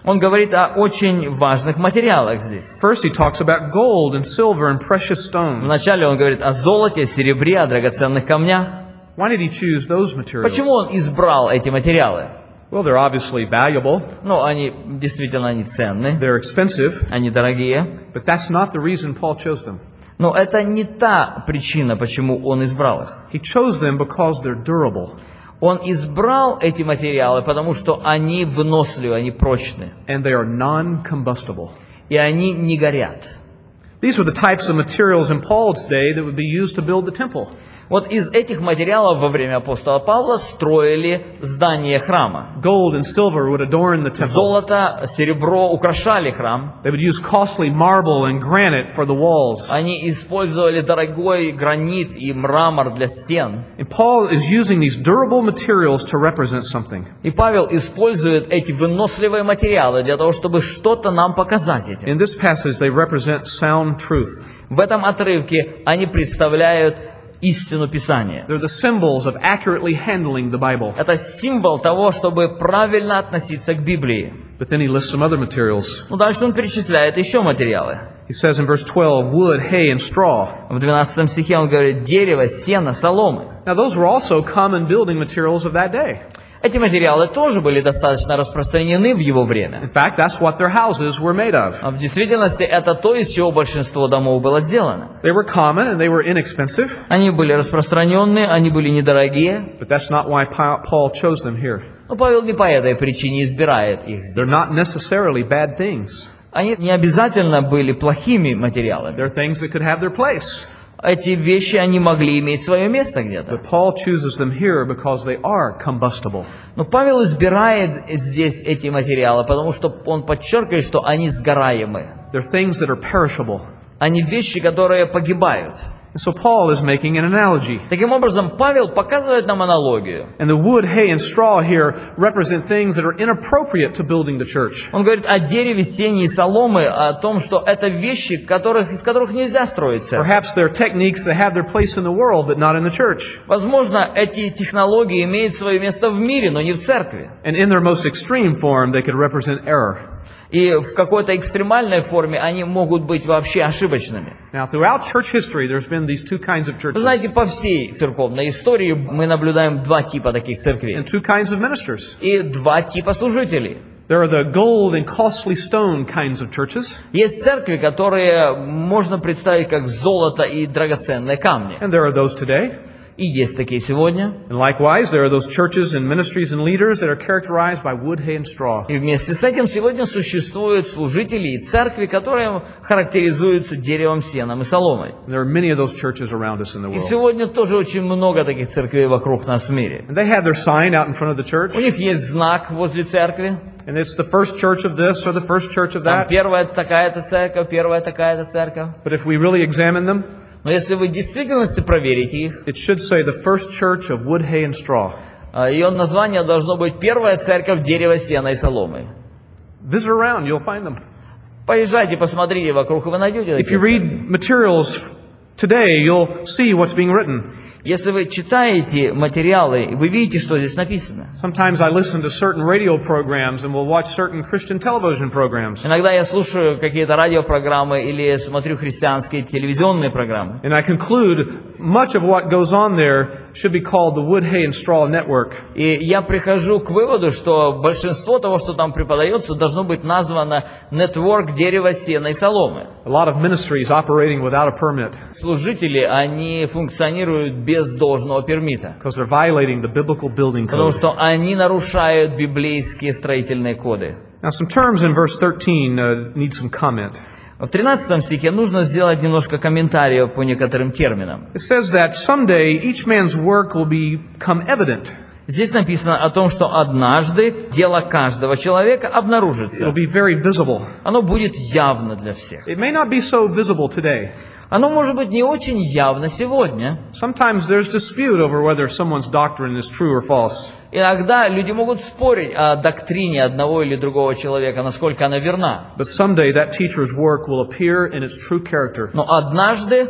Он говорит о очень важных материалах здесь. First, he talks about gold and silver and precious stones. Вначале он говорит о золоте, серебре, о драгоценных камнях. Why did he choose those materials? Почему он избрал эти материалы? Well, they're obviously valuable. Ну, они действительно они ценны, They're expensive. они дорогие. But that's not the reason Paul chose them. Но это не та причина, почему он избрал их. He chose them because they're durable. Он избрал эти материалы, потому что они выносливы, они прочны. And they are non-combustible. И они не горят. These were the types of materials in Paul's day that would be used to build the temple. Вот из этих материалов во время апостола Павла строили здание храма. Gold and silver would adorn the temple. Золото, серебро украшали храм. They would use costly marble and granite for the walls. Они использовали дорогой гранит и мрамор для стен. And Paul is using these durable materials to represent something. И Павел использует эти выносливые материалы для того, чтобы что-то нам показать этим. In this passage, they represent sound truth. В этом отрывке они представляют истину Писания. They're the symbols of accurately handling the Bible. Это символ того, чтобы правильно относиться к Библии. But then he lists some other materials. Ну, дальше он перечисляет еще материалы. He says in verse twelve, wood, hay, and straw. В двенадцатом стихе он говорит дерево, сено, соломы. Now those were also common building materials of that day. Эти материалы тоже были достаточно распространены в его время. In fact, that's what their houses were made of. А в действительности это то, из чего большинство домов было сделано. They were common and they were inexpensive. Они были распространенные, они были недорогие. But that's not why Paul chose them here. Но Павел не по этой причине избирает их They're здесь. not necessarily bad things. Они не обязательно были плохими материалами. They're things that could have their place. Эти вещи, они могли иметь свое место где-то. But Paul chooses them here because they are combustible. Но Павел избирает здесь эти материалы, потому что он подчеркивает, что они сгораемы. They're things that are perishable. Они вещи, которые погибают. And so Paul is making an analogy. Таким образом, Павел показывает нам аналогию. And the wood, hay, and straw here represent things that are inappropriate to building the church. Он говорит о дереве, сене и соломы, о том, что это вещи, которых, из которых нельзя строить церковь. Perhaps they're techniques that have their place in the world, but not in the church. Возможно, эти технологии имеют свое место в мире, но не в церкви. And in their most extreme form, they could represent error. И в какой-то экстремальной форме они могут быть вообще ошибочными. Now, throughout church history, there's been these two kinds of Вы churches знаете, по всей церковной истории мы наблюдаем два типа таких церквей. and two kinds of ministers. И два типа служителей. There are the gold and costly stone kinds of churches, Есть церкви, которые можно представить как золото и драгоценные камни. and there are those today. И есть такие сегодня. And likewise, there are those churches and ministries and leaders that are characterized by wood, hay, and straw. И вместе с этим сегодня существуют служители и церкви, которые характеризуются деревом, сеном и соломой. And there are many of those churches around us in the И world. сегодня тоже очень много таких церквей вокруг нас в мире. And they have their sign out in front of the church, У них есть знак возле церкви. and it's the first church of this or the first church of Там that. первая такая-то церковь, первая такая-то церковь. But if we really examine them, Но если вы в действительности проверите их, it should say the first church of wood, hay, and straw. ее название должно быть «Первая церковь дерева, сена и соломы». Visit around, you'll find them. Поезжайте, посмотрите вокруг, и вы найдете If такие you церкви. read materials today, you'll see what's being written. Если вы читаете материалы, вы видите, что здесь написано. Sometimes I listen to certain radio programs and will watch certain Christian television programs. Иногда я слушаю какие-то радиопрограммы или смотрю христианские телевизионные программы. And I conclude much of what goes on there should be called the Wood, Hay, and Straw Network. И я прихожу к выводу, что большинство того, что там преподается, должно быть названо «Нетворк дерева, сена и соломы». A lot of ministries operating without a permit Служители, они функционируют без должного пермита, because they're violating the biblical building потому code. что они нарушают библейские строительные коды. Now, some terms in verse thirteen uh, need some comment. В тринадцатом стихе нужно сделать немножко комментариев по некоторым терминам. It says that someday each man's work will become evident. Здесь написано о том, что однажды дело каждого человека It'll обнаружится. be very visible. Оно будет явно для всех. It may not be so visible today. Оно может быть не очень явно сегодня. Sometimes there's dispute over whether someone's doctrine is true or false. Иногда люди могут спорить о доктрине одного или другого человека, насколько она верна. But someday that teacher's work will appear in its true character. Но однажды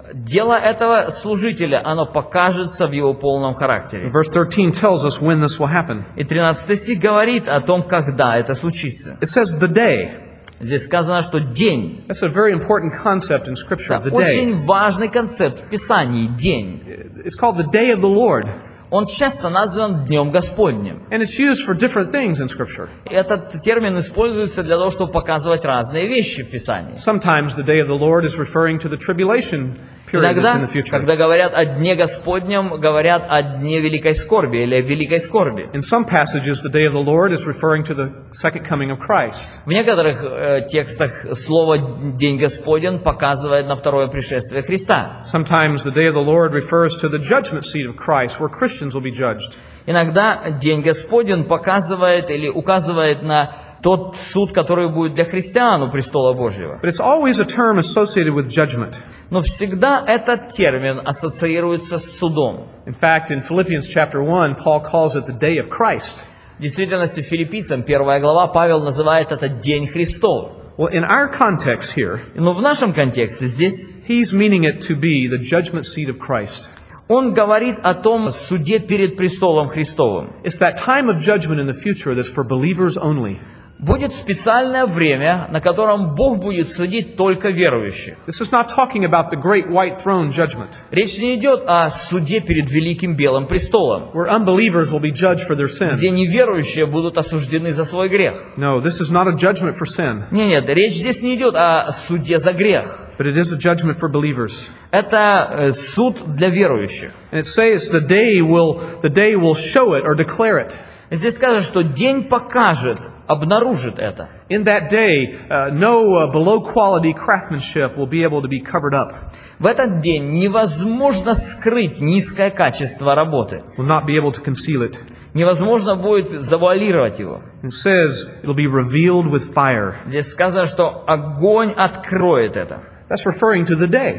дело этого служителя, оно покажется в его полном характере. Verse thirteen tells us when this will happen. И тринадцатый стих говорит о том, когда это случится. It says the day. Здесь сказано, что день. That's a very important concept in Scripture, Это the очень day. важный концепт в Писании, день. It's called the day of the Lord. Он часто назван Днем Господним. And it's used for different things in Scripture. Этот термин используется для того, чтобы показывать разные вещи в Писании. Sometimes the day of the Lord is referring to the tribulation period that's in Иногда, the future. когда говорят о Дне Господнем, говорят о Дне Великой Скорби или о Великой Скорби. In some passages, the day of the Lord is referring to the second coming of Christ. В некоторых э, текстах слово «День Господень» показывает на второе пришествие Христа. Sometimes the day of the Lord refers to the judgment seat of Christ, where Christians will be judged. Иногда День Господень показывает или указывает на тот суд, который будет для христиан у престола Божьего. But it's always a term associated with judgment. Но всегда этот термин ассоциируется с судом. In fact, in Philippians chapter one, Paul calls it the day of Christ. В действительности, Филиппийцам, первая глава, Павел называет это День Христов. Well, in our context here, Но в нашем контексте здесь he's meaning it to be the judgment seat of Christ. он говорит о том суде перед престолом Христовым. It's that time of judgment in the future that's for believers only. Будет специальное время, на котором Бог будет судить только верующих. This is not talking about the great white throne judgment, Речь не идет о суде перед Великим Белым престолом, where unbelievers will be judged for their sin. где неверующие будут осуждены за свой грех. No, this is not a judgment for sin, Нет, нет, речь здесь не идет о суде за грех. but it is a judgment for believers. Это э, суд для верующих. And it says the day will the day will show it or declare it. Здесь сказано, что день покажет, обнаружит это. In that day, uh, no uh, below quality craftsmanship will be able to be covered up. В этот день невозможно скрыть низкое качество работы. Will not be able to conceal it. Невозможно будет завуалировать его. It says it'll be revealed with fire. Здесь сказано, что огонь откроет это. That's referring to the day.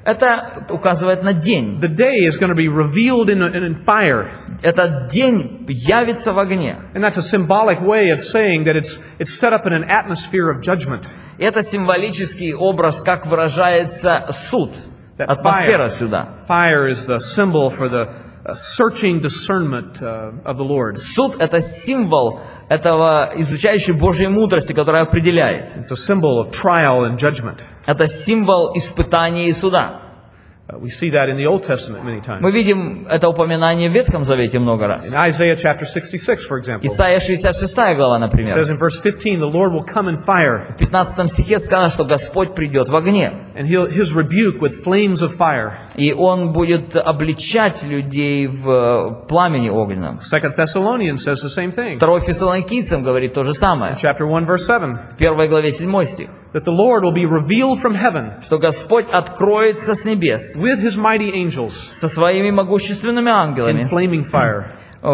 Это указывает на день. The day is going to be revealed in, in fire. Этот день явится в огне. And that's a symbolic way of saying that it's, it's set up in an atmosphere of judgment. Это символический образ, как выражается суд. That Атмосфера fire, суда. fire is the symbol for the uh, searching discernment uh, of the Lord. Суд – это символ этого изучающей Божьей мудрости, которая определяет. It's a symbol of trial and judgment. Это символ испытания и суда. Uh, we see that in the Old Testament many times. Мы видим это упоминание в Ветхом Завете много In раз. Isaiah chapter sixty-six, for example, it Исайя шестьдесят шестая глава, says например. in verse fifteen, the Lord will come in fire, В пятнадцатом стихе сказано, что Господь придет в огне. and he'll, his rebuke with flames of fire. И Он будет обличать людей в э, пламени огненном. Second Thessalonians says the same thing. Второй Фессалоникийцам говорит то же самое. Chapter one, verse seven, В первой главе седьмой стих. that the Lord will be revealed from heaven Что Господь откроется с небес with his mighty angels со своими могущественными in ангелами flaming fire.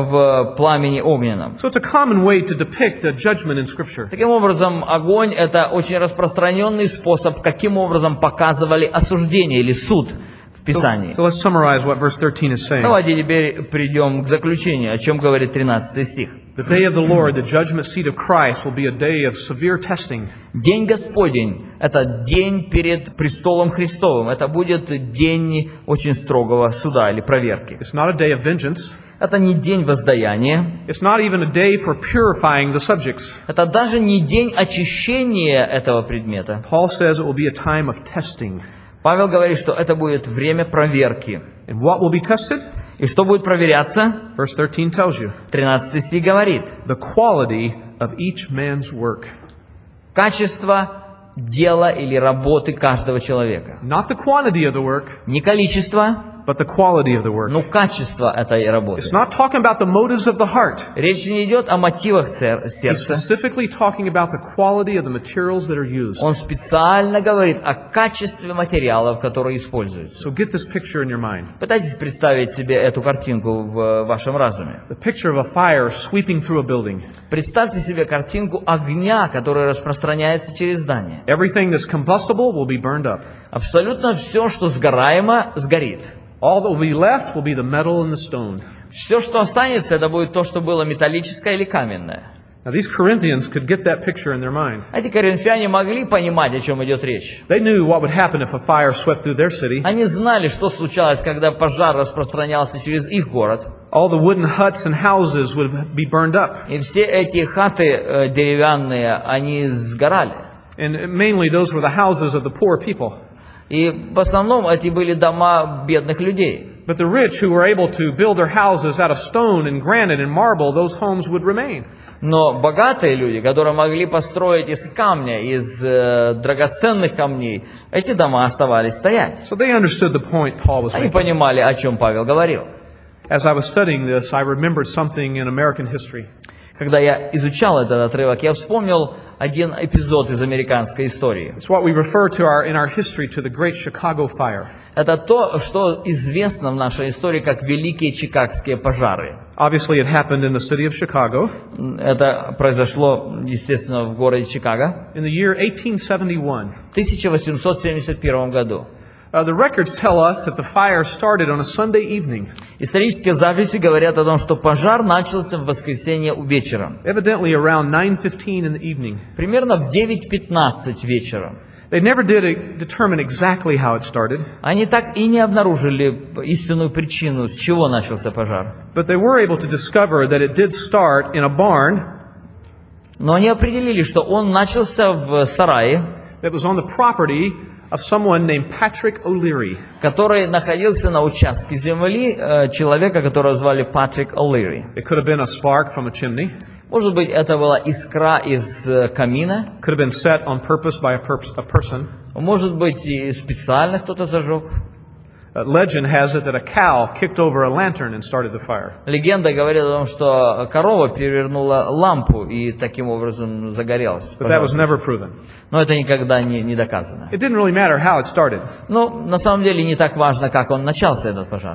в пламени огненном. So it's a common way to depict a judgment in Scripture. Таким образом, огонь – это очень распространенный способ, каким образом показывали осуждение или суд в Писании. So let's summarize what verse thirteen is saying. Давайте теперь придем к заключению, о чем говорит тринадцатый стих. The day of the Lord, the judgment seat of Christ, will be a day of severe testing. День Господень – это день перед престолом Христовым. Это будет день очень строгого суда или проверки. It's not a day of vengeance. Это не день воздаяния. It's not even a day for purifying the subjects. Это даже не день очищения этого предмета. Paul says it will be a time of testing. Павел говорит, что это будет время проверки. And what will be tested? И что будет проверяться? Verse thirteen tells you. тринадцатый стих говорит. The quality of each man's work. Качество дела или работы каждого человека. Not the quantity of the work, Не количество, but the quality of the work. но качество этой работы. It's not talking about the motives of the heart. Речь не идет о мотивах цер- He's сердца. specifically talking about the quality of the materials that are used. Он специально говорит о качестве материалов, которые используются. So get this picture in your mind. Пытайтесь представить себе эту картинку в вашем разуме. The picture of a fire sweeping through a building. Представьте себе картинку огня, который распространяется через здание. Everything that's combustible will be burned up. Абсолютно все, что сгораемо, сгорит. All that will be left will be the metal and the stone. Все, что останется, это будет то, что было металлическое или каменное. Now, these Corinthians could get that picture in their mind. Эти коринфяне могли понимать, о чем идет речь. They knew what would happen if a fire swept through their city. Они знали, что случалось, когда пожар распространялся через их город. All the wooden huts and houses would be burned up. И все эти хаты э, деревянные, они сгорали. And mainly those were the houses of the poor people. И в основном эти были дома бедных людей. But the rich who were able to build their houses out of stone and granite and marble, those homes would remain. Но богатые люди, которые могли построить из камня, из э, драгоценных камней, эти дома оставались стоять. So they understood the point Paul was Они making. понимали, о чем Павел говорил. As I was studying this, I remembered something in American history. Когда я изучал этот отрывок, я вспомнил один эпизод из американской истории. It's what we refer to our, in our history to the Great Chicago Fire. Это то, что известно в нашей истории как Великие Чикагские пожары. Obviously, it happened in the city of Chicago Это произошло, естественно, в городе Чикаго in the year eighteen seventy-one. в тысяча восемьсот семьдесят первом году. Uh, the records tell us that the fire started on a Sunday evening. Исторические записи говорят о том, что пожар начался в воскресенье вечером. Evidently around nine fifteen in the evening. Примерно в девять пятнадцать вечера. They never did determine exactly how it started, Они так и не обнаружили истинную причину, с чего начался пожар. but they were able to discover that it did start in a barn Но они определили, что он начался в сарае, that was on the property of someone named Patrick O'Leary. который находился на участке земли э, человека, которого звали Патрик О'Лири. It could have been a spark from a chimney. Может быть, это была искра из э, камина, Could have been set on purpose by a, purpose, a person. может быть, и специально кто-то зажег. Uh, legend has it that a cow kicked over a lantern and started the fire. Легенда говорит о том, что корова перевернула лампу и таким образом загорелась. But that was Пожалуйста. never proven. Но это никогда не, не доказано. It didn't really matter how it started. Но на самом деле не так важно, как он начался, этот пожар.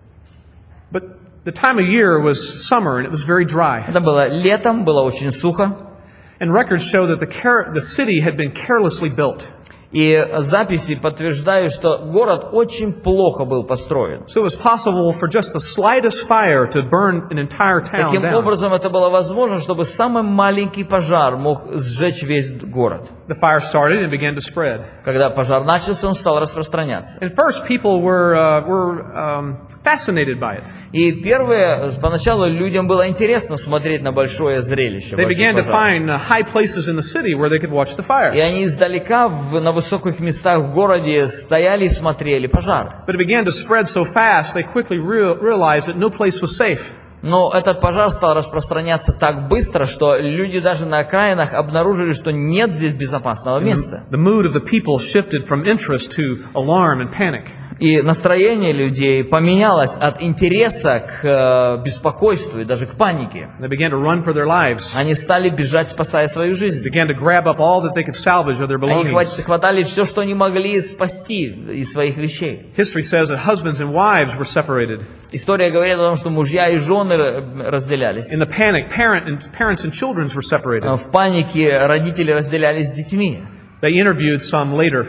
But the time of year was summer and it was very dry. Это было летом, было очень сухо. And records show that the, car- the city had been carelessly built. И записи подтверждают, что город очень плохо был построен. So it was possible for just the slightest fire to burn an entire town Таким down. образом, это было возможно, чтобы самый маленький пожар мог сжечь весь город. The fire started and began to spread. Когда пожар начался, он стал распространяться. And first people were, uh, were um, fascinated by it. И первые, поначалу людям было интересно смотреть на большое зрелище. They большой began to пожар. find uh, high places in the city where they could watch the И fire. они издалека в- на высоких местах в городе стояли и смотрели пожар. But it began to spread so fast, they quickly real- realized that no place was safe. Но этот пожар стал распространяться так быстро, что люди даже на окраинах обнаружили, что нет здесь безопасного места. The mood of the people shifted from interest to alarm and panic. И настроение людей поменялось от интереса к э, беспокойству и даже к панике. They began to run for their lives. Они стали бежать, спасая свою жизнь. Began to grab up all that they could salvage of their Они хват- belongings. хватали все, что они могли спасти из своих вещей. History says that husbands and wives were separated. История говорит о том, что мужья и жены р- разделялись. In the panic, parent and, parents and children were separated. В панике родители разделялись с детьми. They interviewed some later,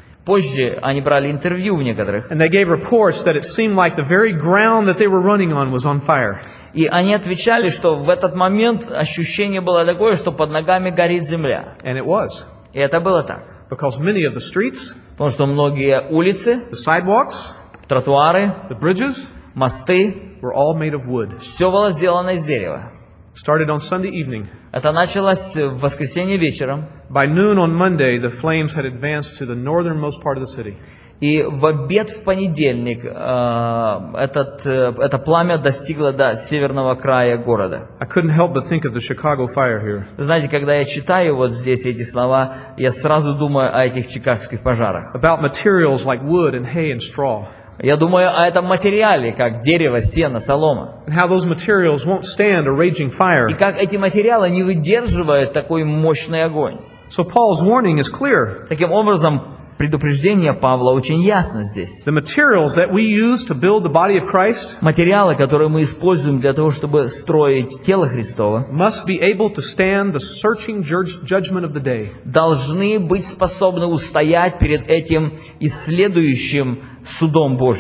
Позже они брали интервью у некоторых. and they gave reports that it seemed like the very ground that they were running on was on fire. И они отвечали, что в этот момент ощущение было такое, что под ногами горит земля. And it was, И это было так. because many of the streets, Потому что многие улицы, the sidewalks, тротуары, the bridges мосты, were all made of wood. все было сделано из дерева. Started on Sunday evening. Это началось в воскресенье вечером. By noon on Monday, the flames had advanced to the northernmost part of the city. И в обед в понедельник э, этот, э, это пламя достигло до северного края города. I couldn't help but think of the Chicago fire here. Вы знаете, когда я читаю вот здесь эти слова, я сразу думаю о этих чикагских пожарах. About materials like wood and hay and straw. Я думаю о этом материале, как дерево, сено, солома. And how those materials won't stand a raging fire. И как эти материалы не выдерживают такой мощный огонь. So Paul's warning is clear. Таким образом, предупреждение Павла очень ясно здесь. The materials that we use to build the body of Christ Материалы, которые мы используем для того, чтобы строить тело Христово, must be able to stand the searching judge- judgment of the day. должны быть способны устоять перед этим исследующим судом Божьим.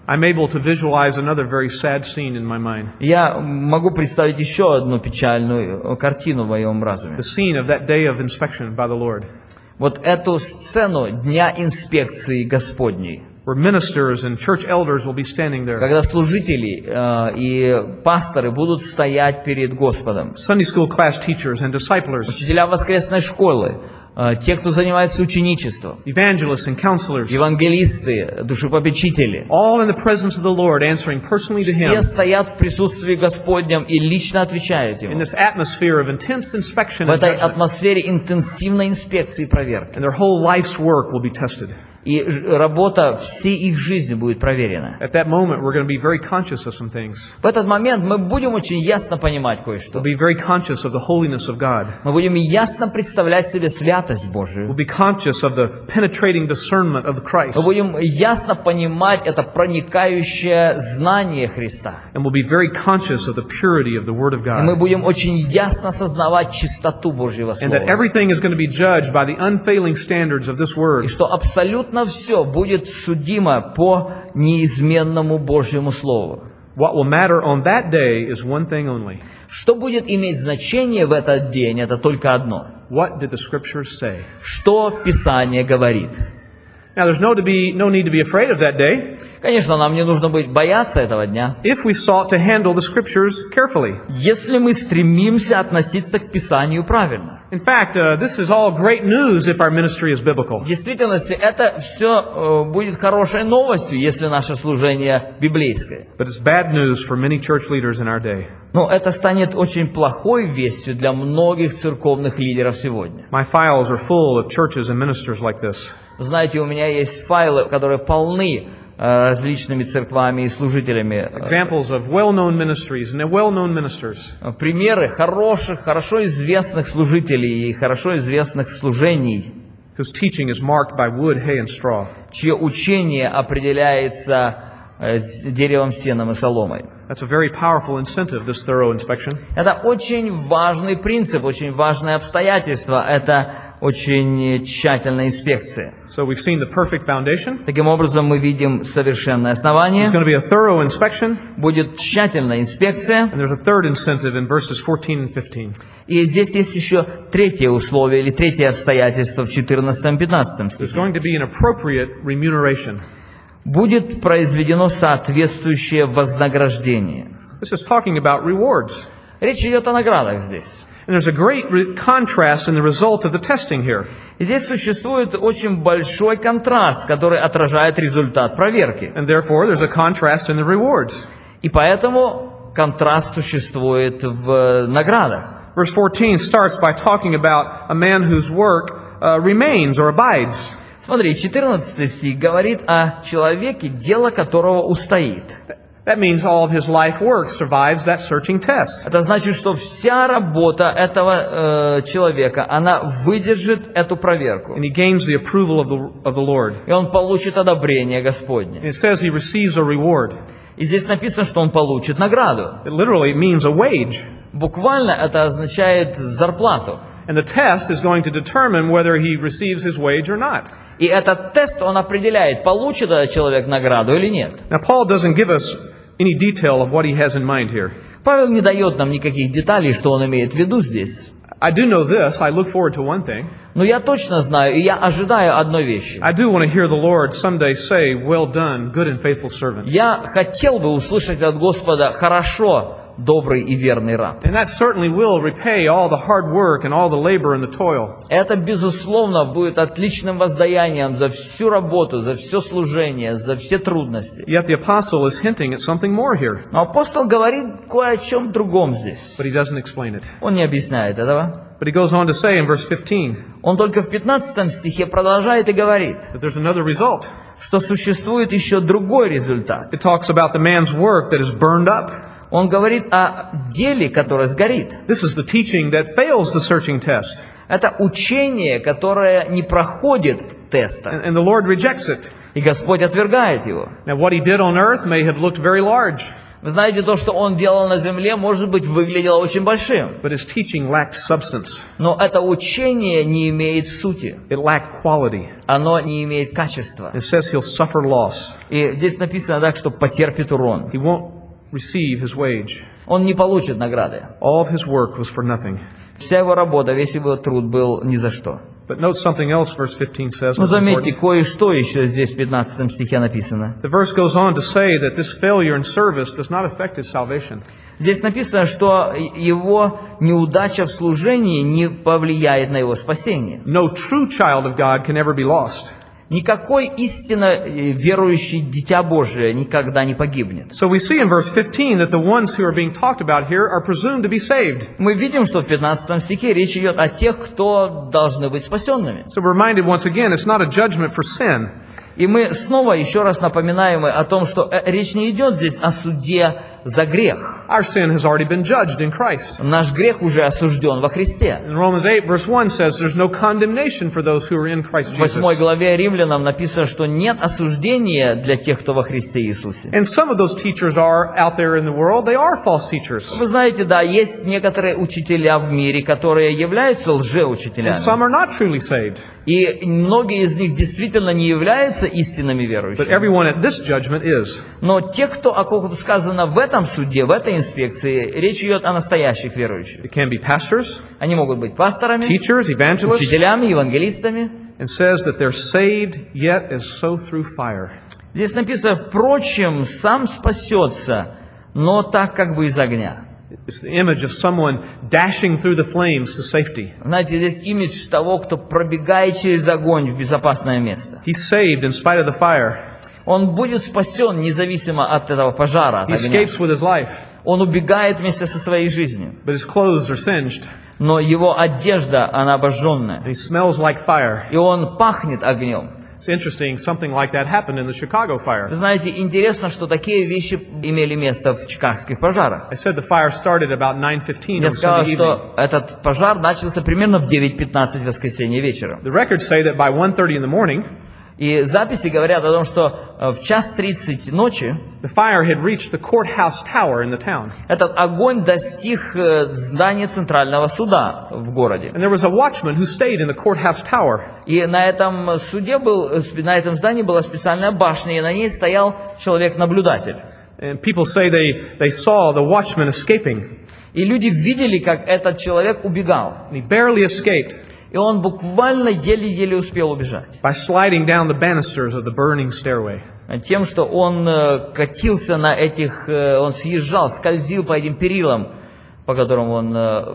I'm able to visualize another very sad scene in my mind. Я могу представить еще одну печальную картину в моем разуме. The scene of that day of inspection by the Lord, Вот эту сцену Дня инспекции Господней, where ministers and church elders will be standing there. когда служители э, и пасторы будут стоять перед Господом. Sunday school class teachers and disciplers, Учителя воскресной школы, э, те, кто занимается ученичеством, evangelists and counselors, евангелисты, душепопечители, all in the presence of the Lord, answering personally to Him все стоят в присутствии Господнем и лично отвечают in Ему. this atmosphere of intense inspection В and этой judgment. атмосфере интенсивной инспекции и проверки. And their whole life's work will be tested. И ж- работа всей их жизни будет проверена. At that moment, we're going to be very conscious of some things. В этот момент мы будем очень ясно понимать We'll кое-что. be very conscious of the holiness of God. Мы будем ясно представлять себе святость Божию. We'll be conscious of the penetrating discernment of Christ. Мы будем ясно понимать это проникающее знание Христа. And we'll be very conscious of the purity of the Word of И мы God. будем очень ясно сознавать чистоту Божьего And that Слова. everything is going to be judged by the unfailing standards of this И Word. что абсолютно все будет судимо по неизменному Божьему Слову. What will matter on that day is one thing only. Что будет иметь значение в этот день, это только одно. What did the Scriptures say? Что Писание говорит. Now, there's no, to be, no need to be afraid of that day Конечно, нам не нужно быть бояться этого дня, if we sought to handle the Scriptures carefully. если мы стремимся относиться к Писанию правильно. In fact, uh, this is all great news if our ministry is biblical. В действительности это все будет хорошей новостью, если наше служение библейское. But it's bad news for many church leaders in our day. Но это станет очень плохой вестью для многих церковных лидеров сегодня. My files are full of churches and ministers like this. Знаете, у меня есть файлы, которые полны э, различными церквами и служителями. Examples of well-known ministries and well-known ministers Э, Примеры хороших, хорошо известных служителей и хорошо известных служений, whose teaching is marked by wood, hay, and straw. чье учение определяется э, с деревом, сеном и соломой. That's a very powerful incentive, this thorough inspection. Это очень важный принцип, очень важное обстоятельство, это очень тщательная инспекция. So we've seen the perfect foundation. Таким образом, мы видим совершенное основание, There's going to be a thorough inspection, будет тщательная инспекция, and there's a third incentive in verses fourteen and fifteen. и здесь есть еще третье условие или третье обстоятельство в четырнадцатом-пятнадцатом There's стихе. going to be an appropriate remuneration. Будет произведено соответствующее вознаграждение. This is talking about rewards. Речь идет о наградах здесь. And there's a great re- contrast in the result of the testing here. И здесь существует очень большой контраст, который отражает результат проверки. And therefore, there's a contrast in the rewards. И поэтому контраст существует в наградах. Verse fourteen starts by talking about a man whose work uh, remains or abides. Смотри, четырнадцатый стих говорит о человеке, дело которого устоит. That means all of his life work survives that searching test. Это значит, что вся работа этого э, человека, она выдержит эту проверку. And he gains the approval of the, of the Lord. И он получит одобрение Господне. And it says he receives a reward. И здесь написано, что он получит награду. It literally means a wage. Буквально это означает зарплату. And the test is going to determine whether he receives his wage or not. И этот тест, он определяет, получит этот человек награду или нет. Now, Paul doesn't give us any detail of what he has in mind here. Павел не дает нам никаких деталей, что он имеет в виду здесь. I do know this. I look forward to one thing. Но я точно знаю, и я ожидаю одной вещи. I do want to hear the Lord someday say, "Well done, good and faithful servant." Я хотел бы услышать от Господа: «Хорошо, добрый и верный раб». And that certainly will repay all the hard work and all the labor and the toil. Это, безусловно, будет отличным воздаянием за всю работу, за все служение, за все трудности. Yet the apostle is hinting at something more here, Но апостол говорит кое о чем другом здесь. but he doesn't explain it. Он не объясняет этого. But he goes on to say in verse fifteen Он только в пятнадцатом стихе продолжает и говорит, that there's another result. что существует еще другой результат. It talks about the man's work that is burned up. Он говорит о деле, которое сгорит. This is the teaching that fails the searching test, Это учение, которое не проходит теста, and, and the Lord rejects it. и Господь отвергает его. Now, what he did on earth may have looked very large. Вы знаете, то, что он делал на земле, может быть, выглядело очень большим. but his teaching lacked substance. Но это учение не имеет сути. It lacked quality. Оно не имеет качества. It says he'll suffer loss. И здесь написано так, что потерпит урон. He won't receive his wage. Он не получит награды. All of his work was for nothing. Вся его работа, весь его труд был ни за что. But note something else verse fifteen says. Но is заметьте, important. кое-что еще здесь в пятнадцатом стихе написано. The verse goes on to say that this failure in service does not affect his salvation. Здесь написано, что его неудача в служении не повлияет на его спасение. No true child of God can ever be lost. Никакой истинно верующий Дитя Божие никогда не погибнет. So we see in verse fifteen that the ones who are being talked about here are presumed to be saved. Мы видим, что в пятнадцатом стихе речь идет о тех, кто должны быть спасенными. So we're reminded once again, it's not a judgment for sin. И мы снова еще раз напоминаем о том, что речь не идет здесь о суде за грех. Our sin has already been judged in Christ. Наш грех уже осужден во Христе. In Romans eight, verse one says, there's no condemnation for those who are in Christ В Jesus. восьмой главе Римлянам написано, что нет осуждения для тех, кто во Христе Иисусе. And some of those teachers are out there in the world, they are false teachers. Вы знаете, да, есть некоторые учителя в мире, которые являются And лжеучителями. some are not truly saved. И многие из них действительно не являются истинными But верующими. everyone at this judgment is. Но те, кто, о ком сказано в этом суде, в этой инспекции, речь идет о настоящих верующих. It can be pastors, Они могут быть пасторами, teachers, evangelists, учителями, евангелистами. and says that they're saved yet as so through fire. Здесь написано, впрочем, сам спасется, но так как бы из огня. It's the image of someone dashing through the flames to safety. Знаете, здесь имидж того, кто пробегает через огонь в безопасное место. He's saved in spite of the fire. Он будет спасен независимо от этого пожара, от He огня. escapes with his life, Он убегает вместе со своей жизнью. but his clothes are singed, Но его одежда, она обожженная. and he smells like fire. И он пахнет огнем. It's interesting, something like that happened in the Chicago Вы fire. знаете, интересно, что такие вещи имели место в чикагских пожарах. I said the fire started about nine fifteen Я on сказал, Sunday evening. что этот пожар начался примерно в девять пятнадцать в воскресенье вечером. The records say that by one thirty in the morning, И записи говорят о том, что э, в час тридцать ночи the fire had reached the courthouse tower in the town. этот огонь достиг э, здания Центрального суда в городе. And there was a watchman who stayed in the courthouse tower. И на этом суде был, э, на этом здании была специальная башня, и на ней стоял человек-наблюдатель. And people say they, they saw the watchman escaping. И люди видели, как этот человек убегал. And he barely escaped И он буквально еле-еле успел убежать. by sliding down the banisters of the burning stairway. Тем, что он э, катился на этих, э, он съезжал, скользил по этим перилам, по которым он,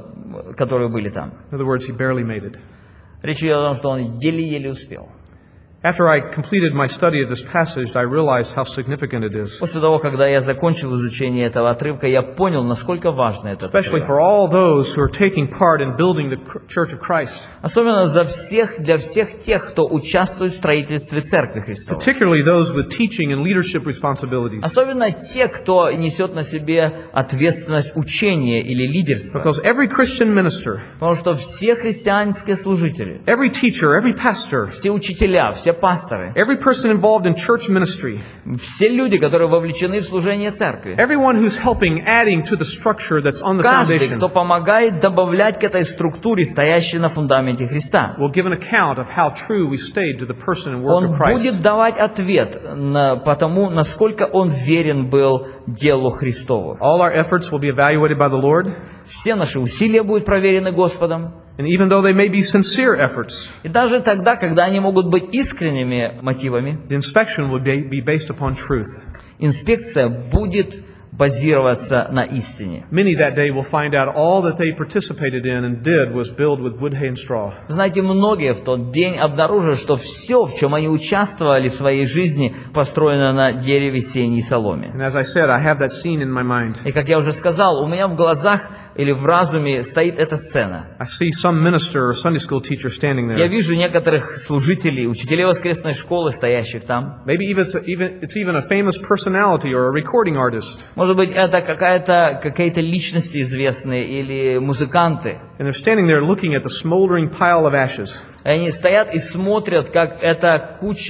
э, которые были там. In other words, he barely made it. Речь идет о том, что он еле-еле успел. After I completed my study of this passage, I realized how significant it is, После того, когда я закончил изучение этого отрывка, я понял, насколько важно этот especially отрывок. for all those who are taking part in building the Church of Christ, Особенно за всех, для всех тех, кто участвует в строительстве Церкви Христовой. particularly those with teaching and leadership responsibilities. Особенно те, кто несет на себе ответственность учения или лидерства. Because every Christian minister, Потому что все христианские служители, every teacher, every pastor, все учителя, все пасторы, every person involved in church ministry, все люди, которые вовлечены в служение Церкви, everyone who's helping adding to the structure that's on the каждый, foundation, кто помогает добавлять к этой структуре, стоящей на фундаменте Христа, will give an account of how true we stayed to the person and work он of Christ. будет давать ответ на, по тому, насколько он верен был делу Христову. All our efforts will be evaluated by the Lord, Все наши усилия будут проверены Господом. and even though they may be sincere efforts, И даже тогда, когда они могут быть искренними мотивами, the inspection will be, be based upon truth. инспекция будет базироваться на истине. Many that day will find out all that they participated in and did was build with wood, hay, and straw. Знаете, многие в тот день обнаружат, что все, в чем они участвовали в своей жизни, построено на дереве, сене и соломе. And as I said, I have that scene in my mind. И как я уже сказал, у меня в глазах или в разуме стоит эта сцена. I see some minister or Sunday school teacher standing Я there. вижу некоторых служителей, учителей воскресной школы, стоящих там. Maybe even, even it's even a famous personality or a recording artist. Может быть, это какая-то, какие-то личности известные или музыканты. And they're standing there looking at the smoldering pile of ashes. И они стоят и смотрят, как эта куча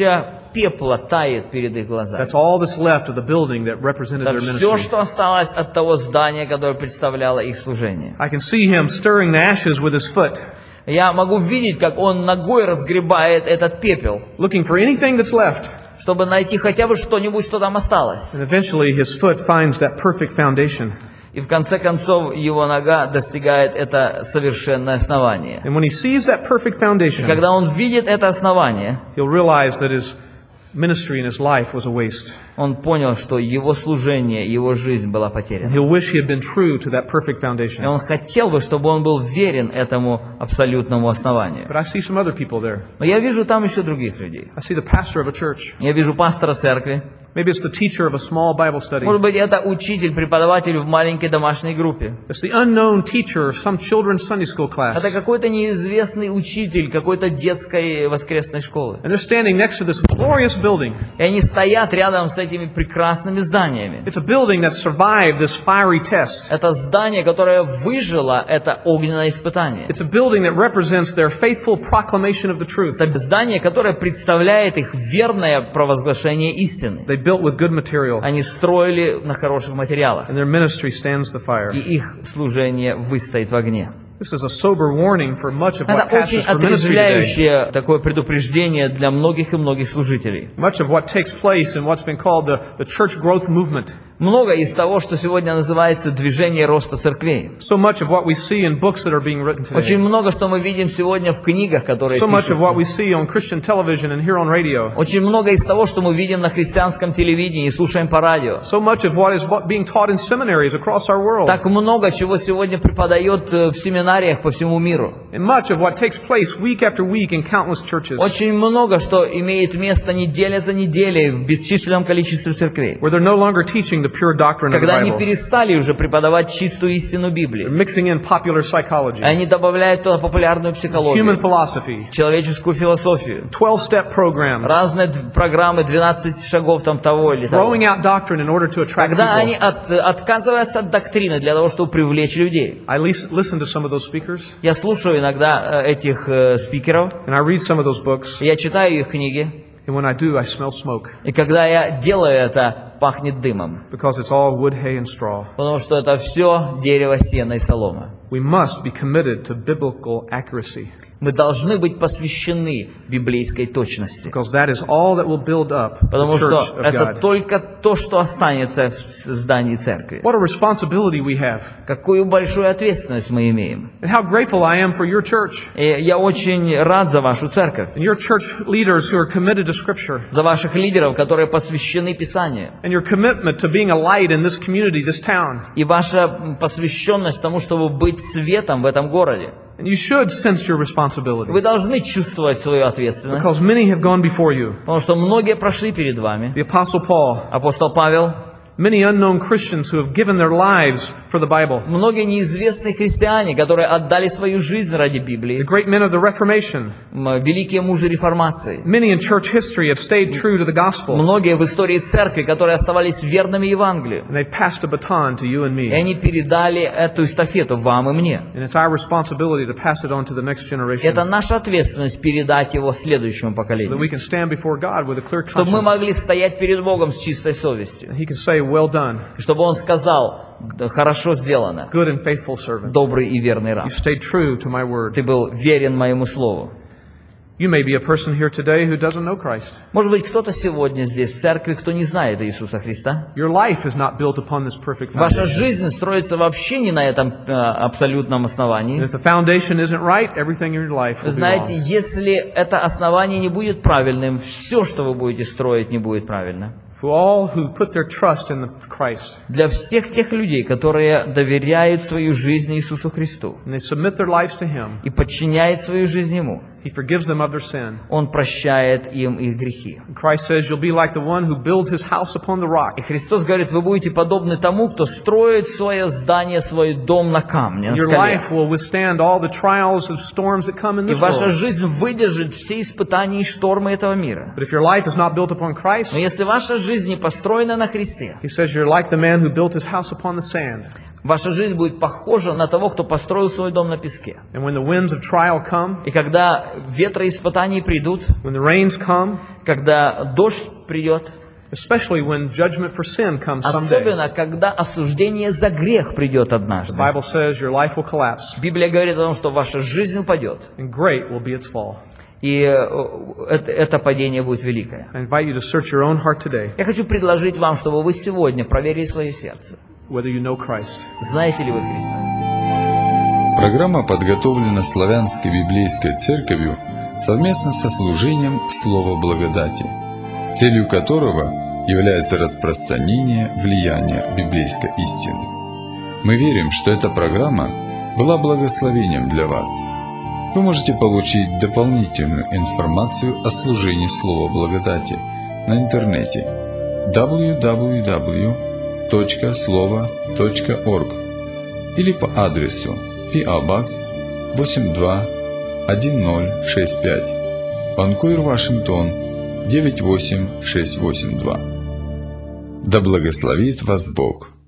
пепла тает перед их глазами. That's all that's left of the building that represented Это their все, ministry. что осталось от того здания, которое представляло их служение. I can see him stirring the ashes with his foot, Я могу видеть, как он ногой разгребает этот пепел, looking for anything that's left. чтобы найти хотя бы что-нибудь, что там осталось. And eventually his foot finds that perfect foundation. И в конце концов его нога достигает это совершенное основание. And when he sees that perfect И foundation, когда он видит это основание, he'll realize that his ministry and his life was a waste. он понял, что его служение, его жизнь была And потеряна. he'll wish he had been true to that perfect И foundation. он хотел бы, чтобы он был верен этому абсолютному основанию. But I see some other people there. Но я вижу там еще других людей. I see the pastor of a church. Я вижу пастора церкви. Maybe it's the teacher of a small Bible study. Может быть, это учитель, преподаватель в маленькой домашней группе. It's the unknown teacher of some children's Sunday school class. Это какой-то неизвестный учитель какой-то детской воскресной школы. And they're standing next to this glorious building. И они стоят рядом с этими прекрасными зданиями. It's a building that survived this fiery test. Это здание, которое выжило это огненное испытание. It's a building that represents their faithful proclamation of the truth. Это здание, которое представляет их верное провозглашение истины. They built with good material, Они строили на хороших материалах, and their ministry stands the и fire. их служение выстоит в огне. This is a sober warning for much of Это what passes очень for ministry today. отрезвляющее такое предупреждение для многих и многих служителей. Much of what takes place in what's been called the, the church growth movement. Много из того, что сегодня называется движение роста церквей. So much of what we see in books that are being written Очень today. много, что мы видим сегодня в книгах, которые So much of what we пишутся. see on Christian television and here on radio. Очень много из того, что мы видим на христианском телевидении и слушаем по радио. So much of what is what being taught in seminaries across our world. Так много чего сегодня преподает в семинариях по всему миру. And much of what takes place week after week in countless churches. Очень много, что имеет место неделя за неделей в бесчисленном количестве церквей. Where they're no longer teaching the pure doctrine of the Когда они Bible. перестали уже преподавать чистую истину They're Библии. mixing in popular psychology, Они добавляют туда популярную human психологию, philosophy, человеческую философию, twelve-step programs, разные д- программы, двенадцать шагов там того или того. throwing out doctrine in order to attract Когда они people. от- отказываются от доктрины для того, чтобы привлечь людей. I lis- listen to some of those speakers, Я слушаю иногда э, этих э, спикеров, and I read some of those books, я читаю их книги, and when I do, I smell smoke, и когда я делаю это, пахнет дымом, because it's all wood, hay, and straw. потому что это все дерево, сено и солома. We must be committed to biblical accuracy, Мы должны быть посвящены библейской точности, because that is all that will build up потому the что church of это God. только то, что останется в с- здании церкви. What a responsibility we have, Какую большую ответственность мы имеем. and how grateful I am for your church, И я очень рад за вашу церковь, and your church leaders who are committed to Scripture, за ваших лидеров, которые посвящены Писанию. and your commitment to being a light in this community, this town. И ваша посвященность тому, чтобы быть светом в этом городе. And you should sense your responsibility, Вы должны чувствовать свою ответственность, because many have gone before you. потому что многие прошли перед вами. The Apostle Paul, Апостол Павел, many unknown Christians who have given their lives for the Bible, многие неизвестные христиане, которые отдали свою жизнь ради the Библии, great men of the Reformation, м, великие мужи реформации, many in church history have stayed true to the gospel, многие в истории церкви, которые оставались верными Евангелию. and they've passed a baton to you and И me. они передали эту эстафету вам и мне. And it's our responsibility to pass it on to the next generation, Это наша ответственность передать его следующему so that поколению, we can stand before God with a clear чтобы мы conscience, могли стоять перед Богом с чистой совестью, and He can say, "Well done, и чтобы Он сказал: «Да, хорошо сделано, good and faithful servant. добрый и верный раб. You stayed true to my word." Ты был верен моему слову». You may be a person here today who doesn't know Christ. Может быть, кто-то сегодня здесь в церкви, кто не знает Иисуса Христа. Your life is not built upon this perfect Ваша foundation. жизнь строится вообще не на этом э, абсолютном And основании. if the foundation isn't right, everything in your life Вы will be знаете, wrong. если это основание не будет правильным, все, что вы будете строить, не будет правильно. For all who put their trust in the Christ, Для всех тех людей, которые доверяют свою жизнь Иисусу Христу and they submit their lives to Him, и подчиняют свою жизнь Ему, He forgives them of their sin. Он прощает им их грехи. And Christ says, "You'll be like the one who builds his house upon the rock." И Христос говорит: вы будете подобны тому, кто строит свое здание, свой дом на камне, на Your скале. life will withstand all the trials and storms that come in И this ваша world. жизнь выдержит все испытания и штормы этого мира. But if your life is not built upon Christ, Но если ваша жизнь жизнь не построена на Христе. He says you're like the man who built his house upon the sand. Ваша жизнь будет похожа на того, кто построил свой дом на песке. And when the winds of trial come, И когда ветры испытаний придут, when the rains come, когда дождь придет, especially when judgment for sin comes someday, особенно когда осуждение за грех придет the однажды, Bible says your life will collapse, Библия говорит о том, что ваша жизнь упадет. and great will be its fall. И э, это, это падение будет великое. I invite you to search your own heart today, Я хочу предложить вам, чтобы вы сегодня проверили свое сердце. whether you know Christ. Знаете ли вы Христа? Программа подготовлена Славянской библейской церковью совместно со служением Слова Благодати, целью которого является распространение влияния библейской истины. Мы верим, что эта программа была благословением для вас. Вы можете получить дополнительную информацию о служении Слова Благодати на интернете дабл ю дабл ю дабл ю точка слово точка орг или по адресу пи о Box восемь два один ноль шесть пять, Ванкувер, Вашингтон девять восемь шесть восемь два. Да благословит вас Бог!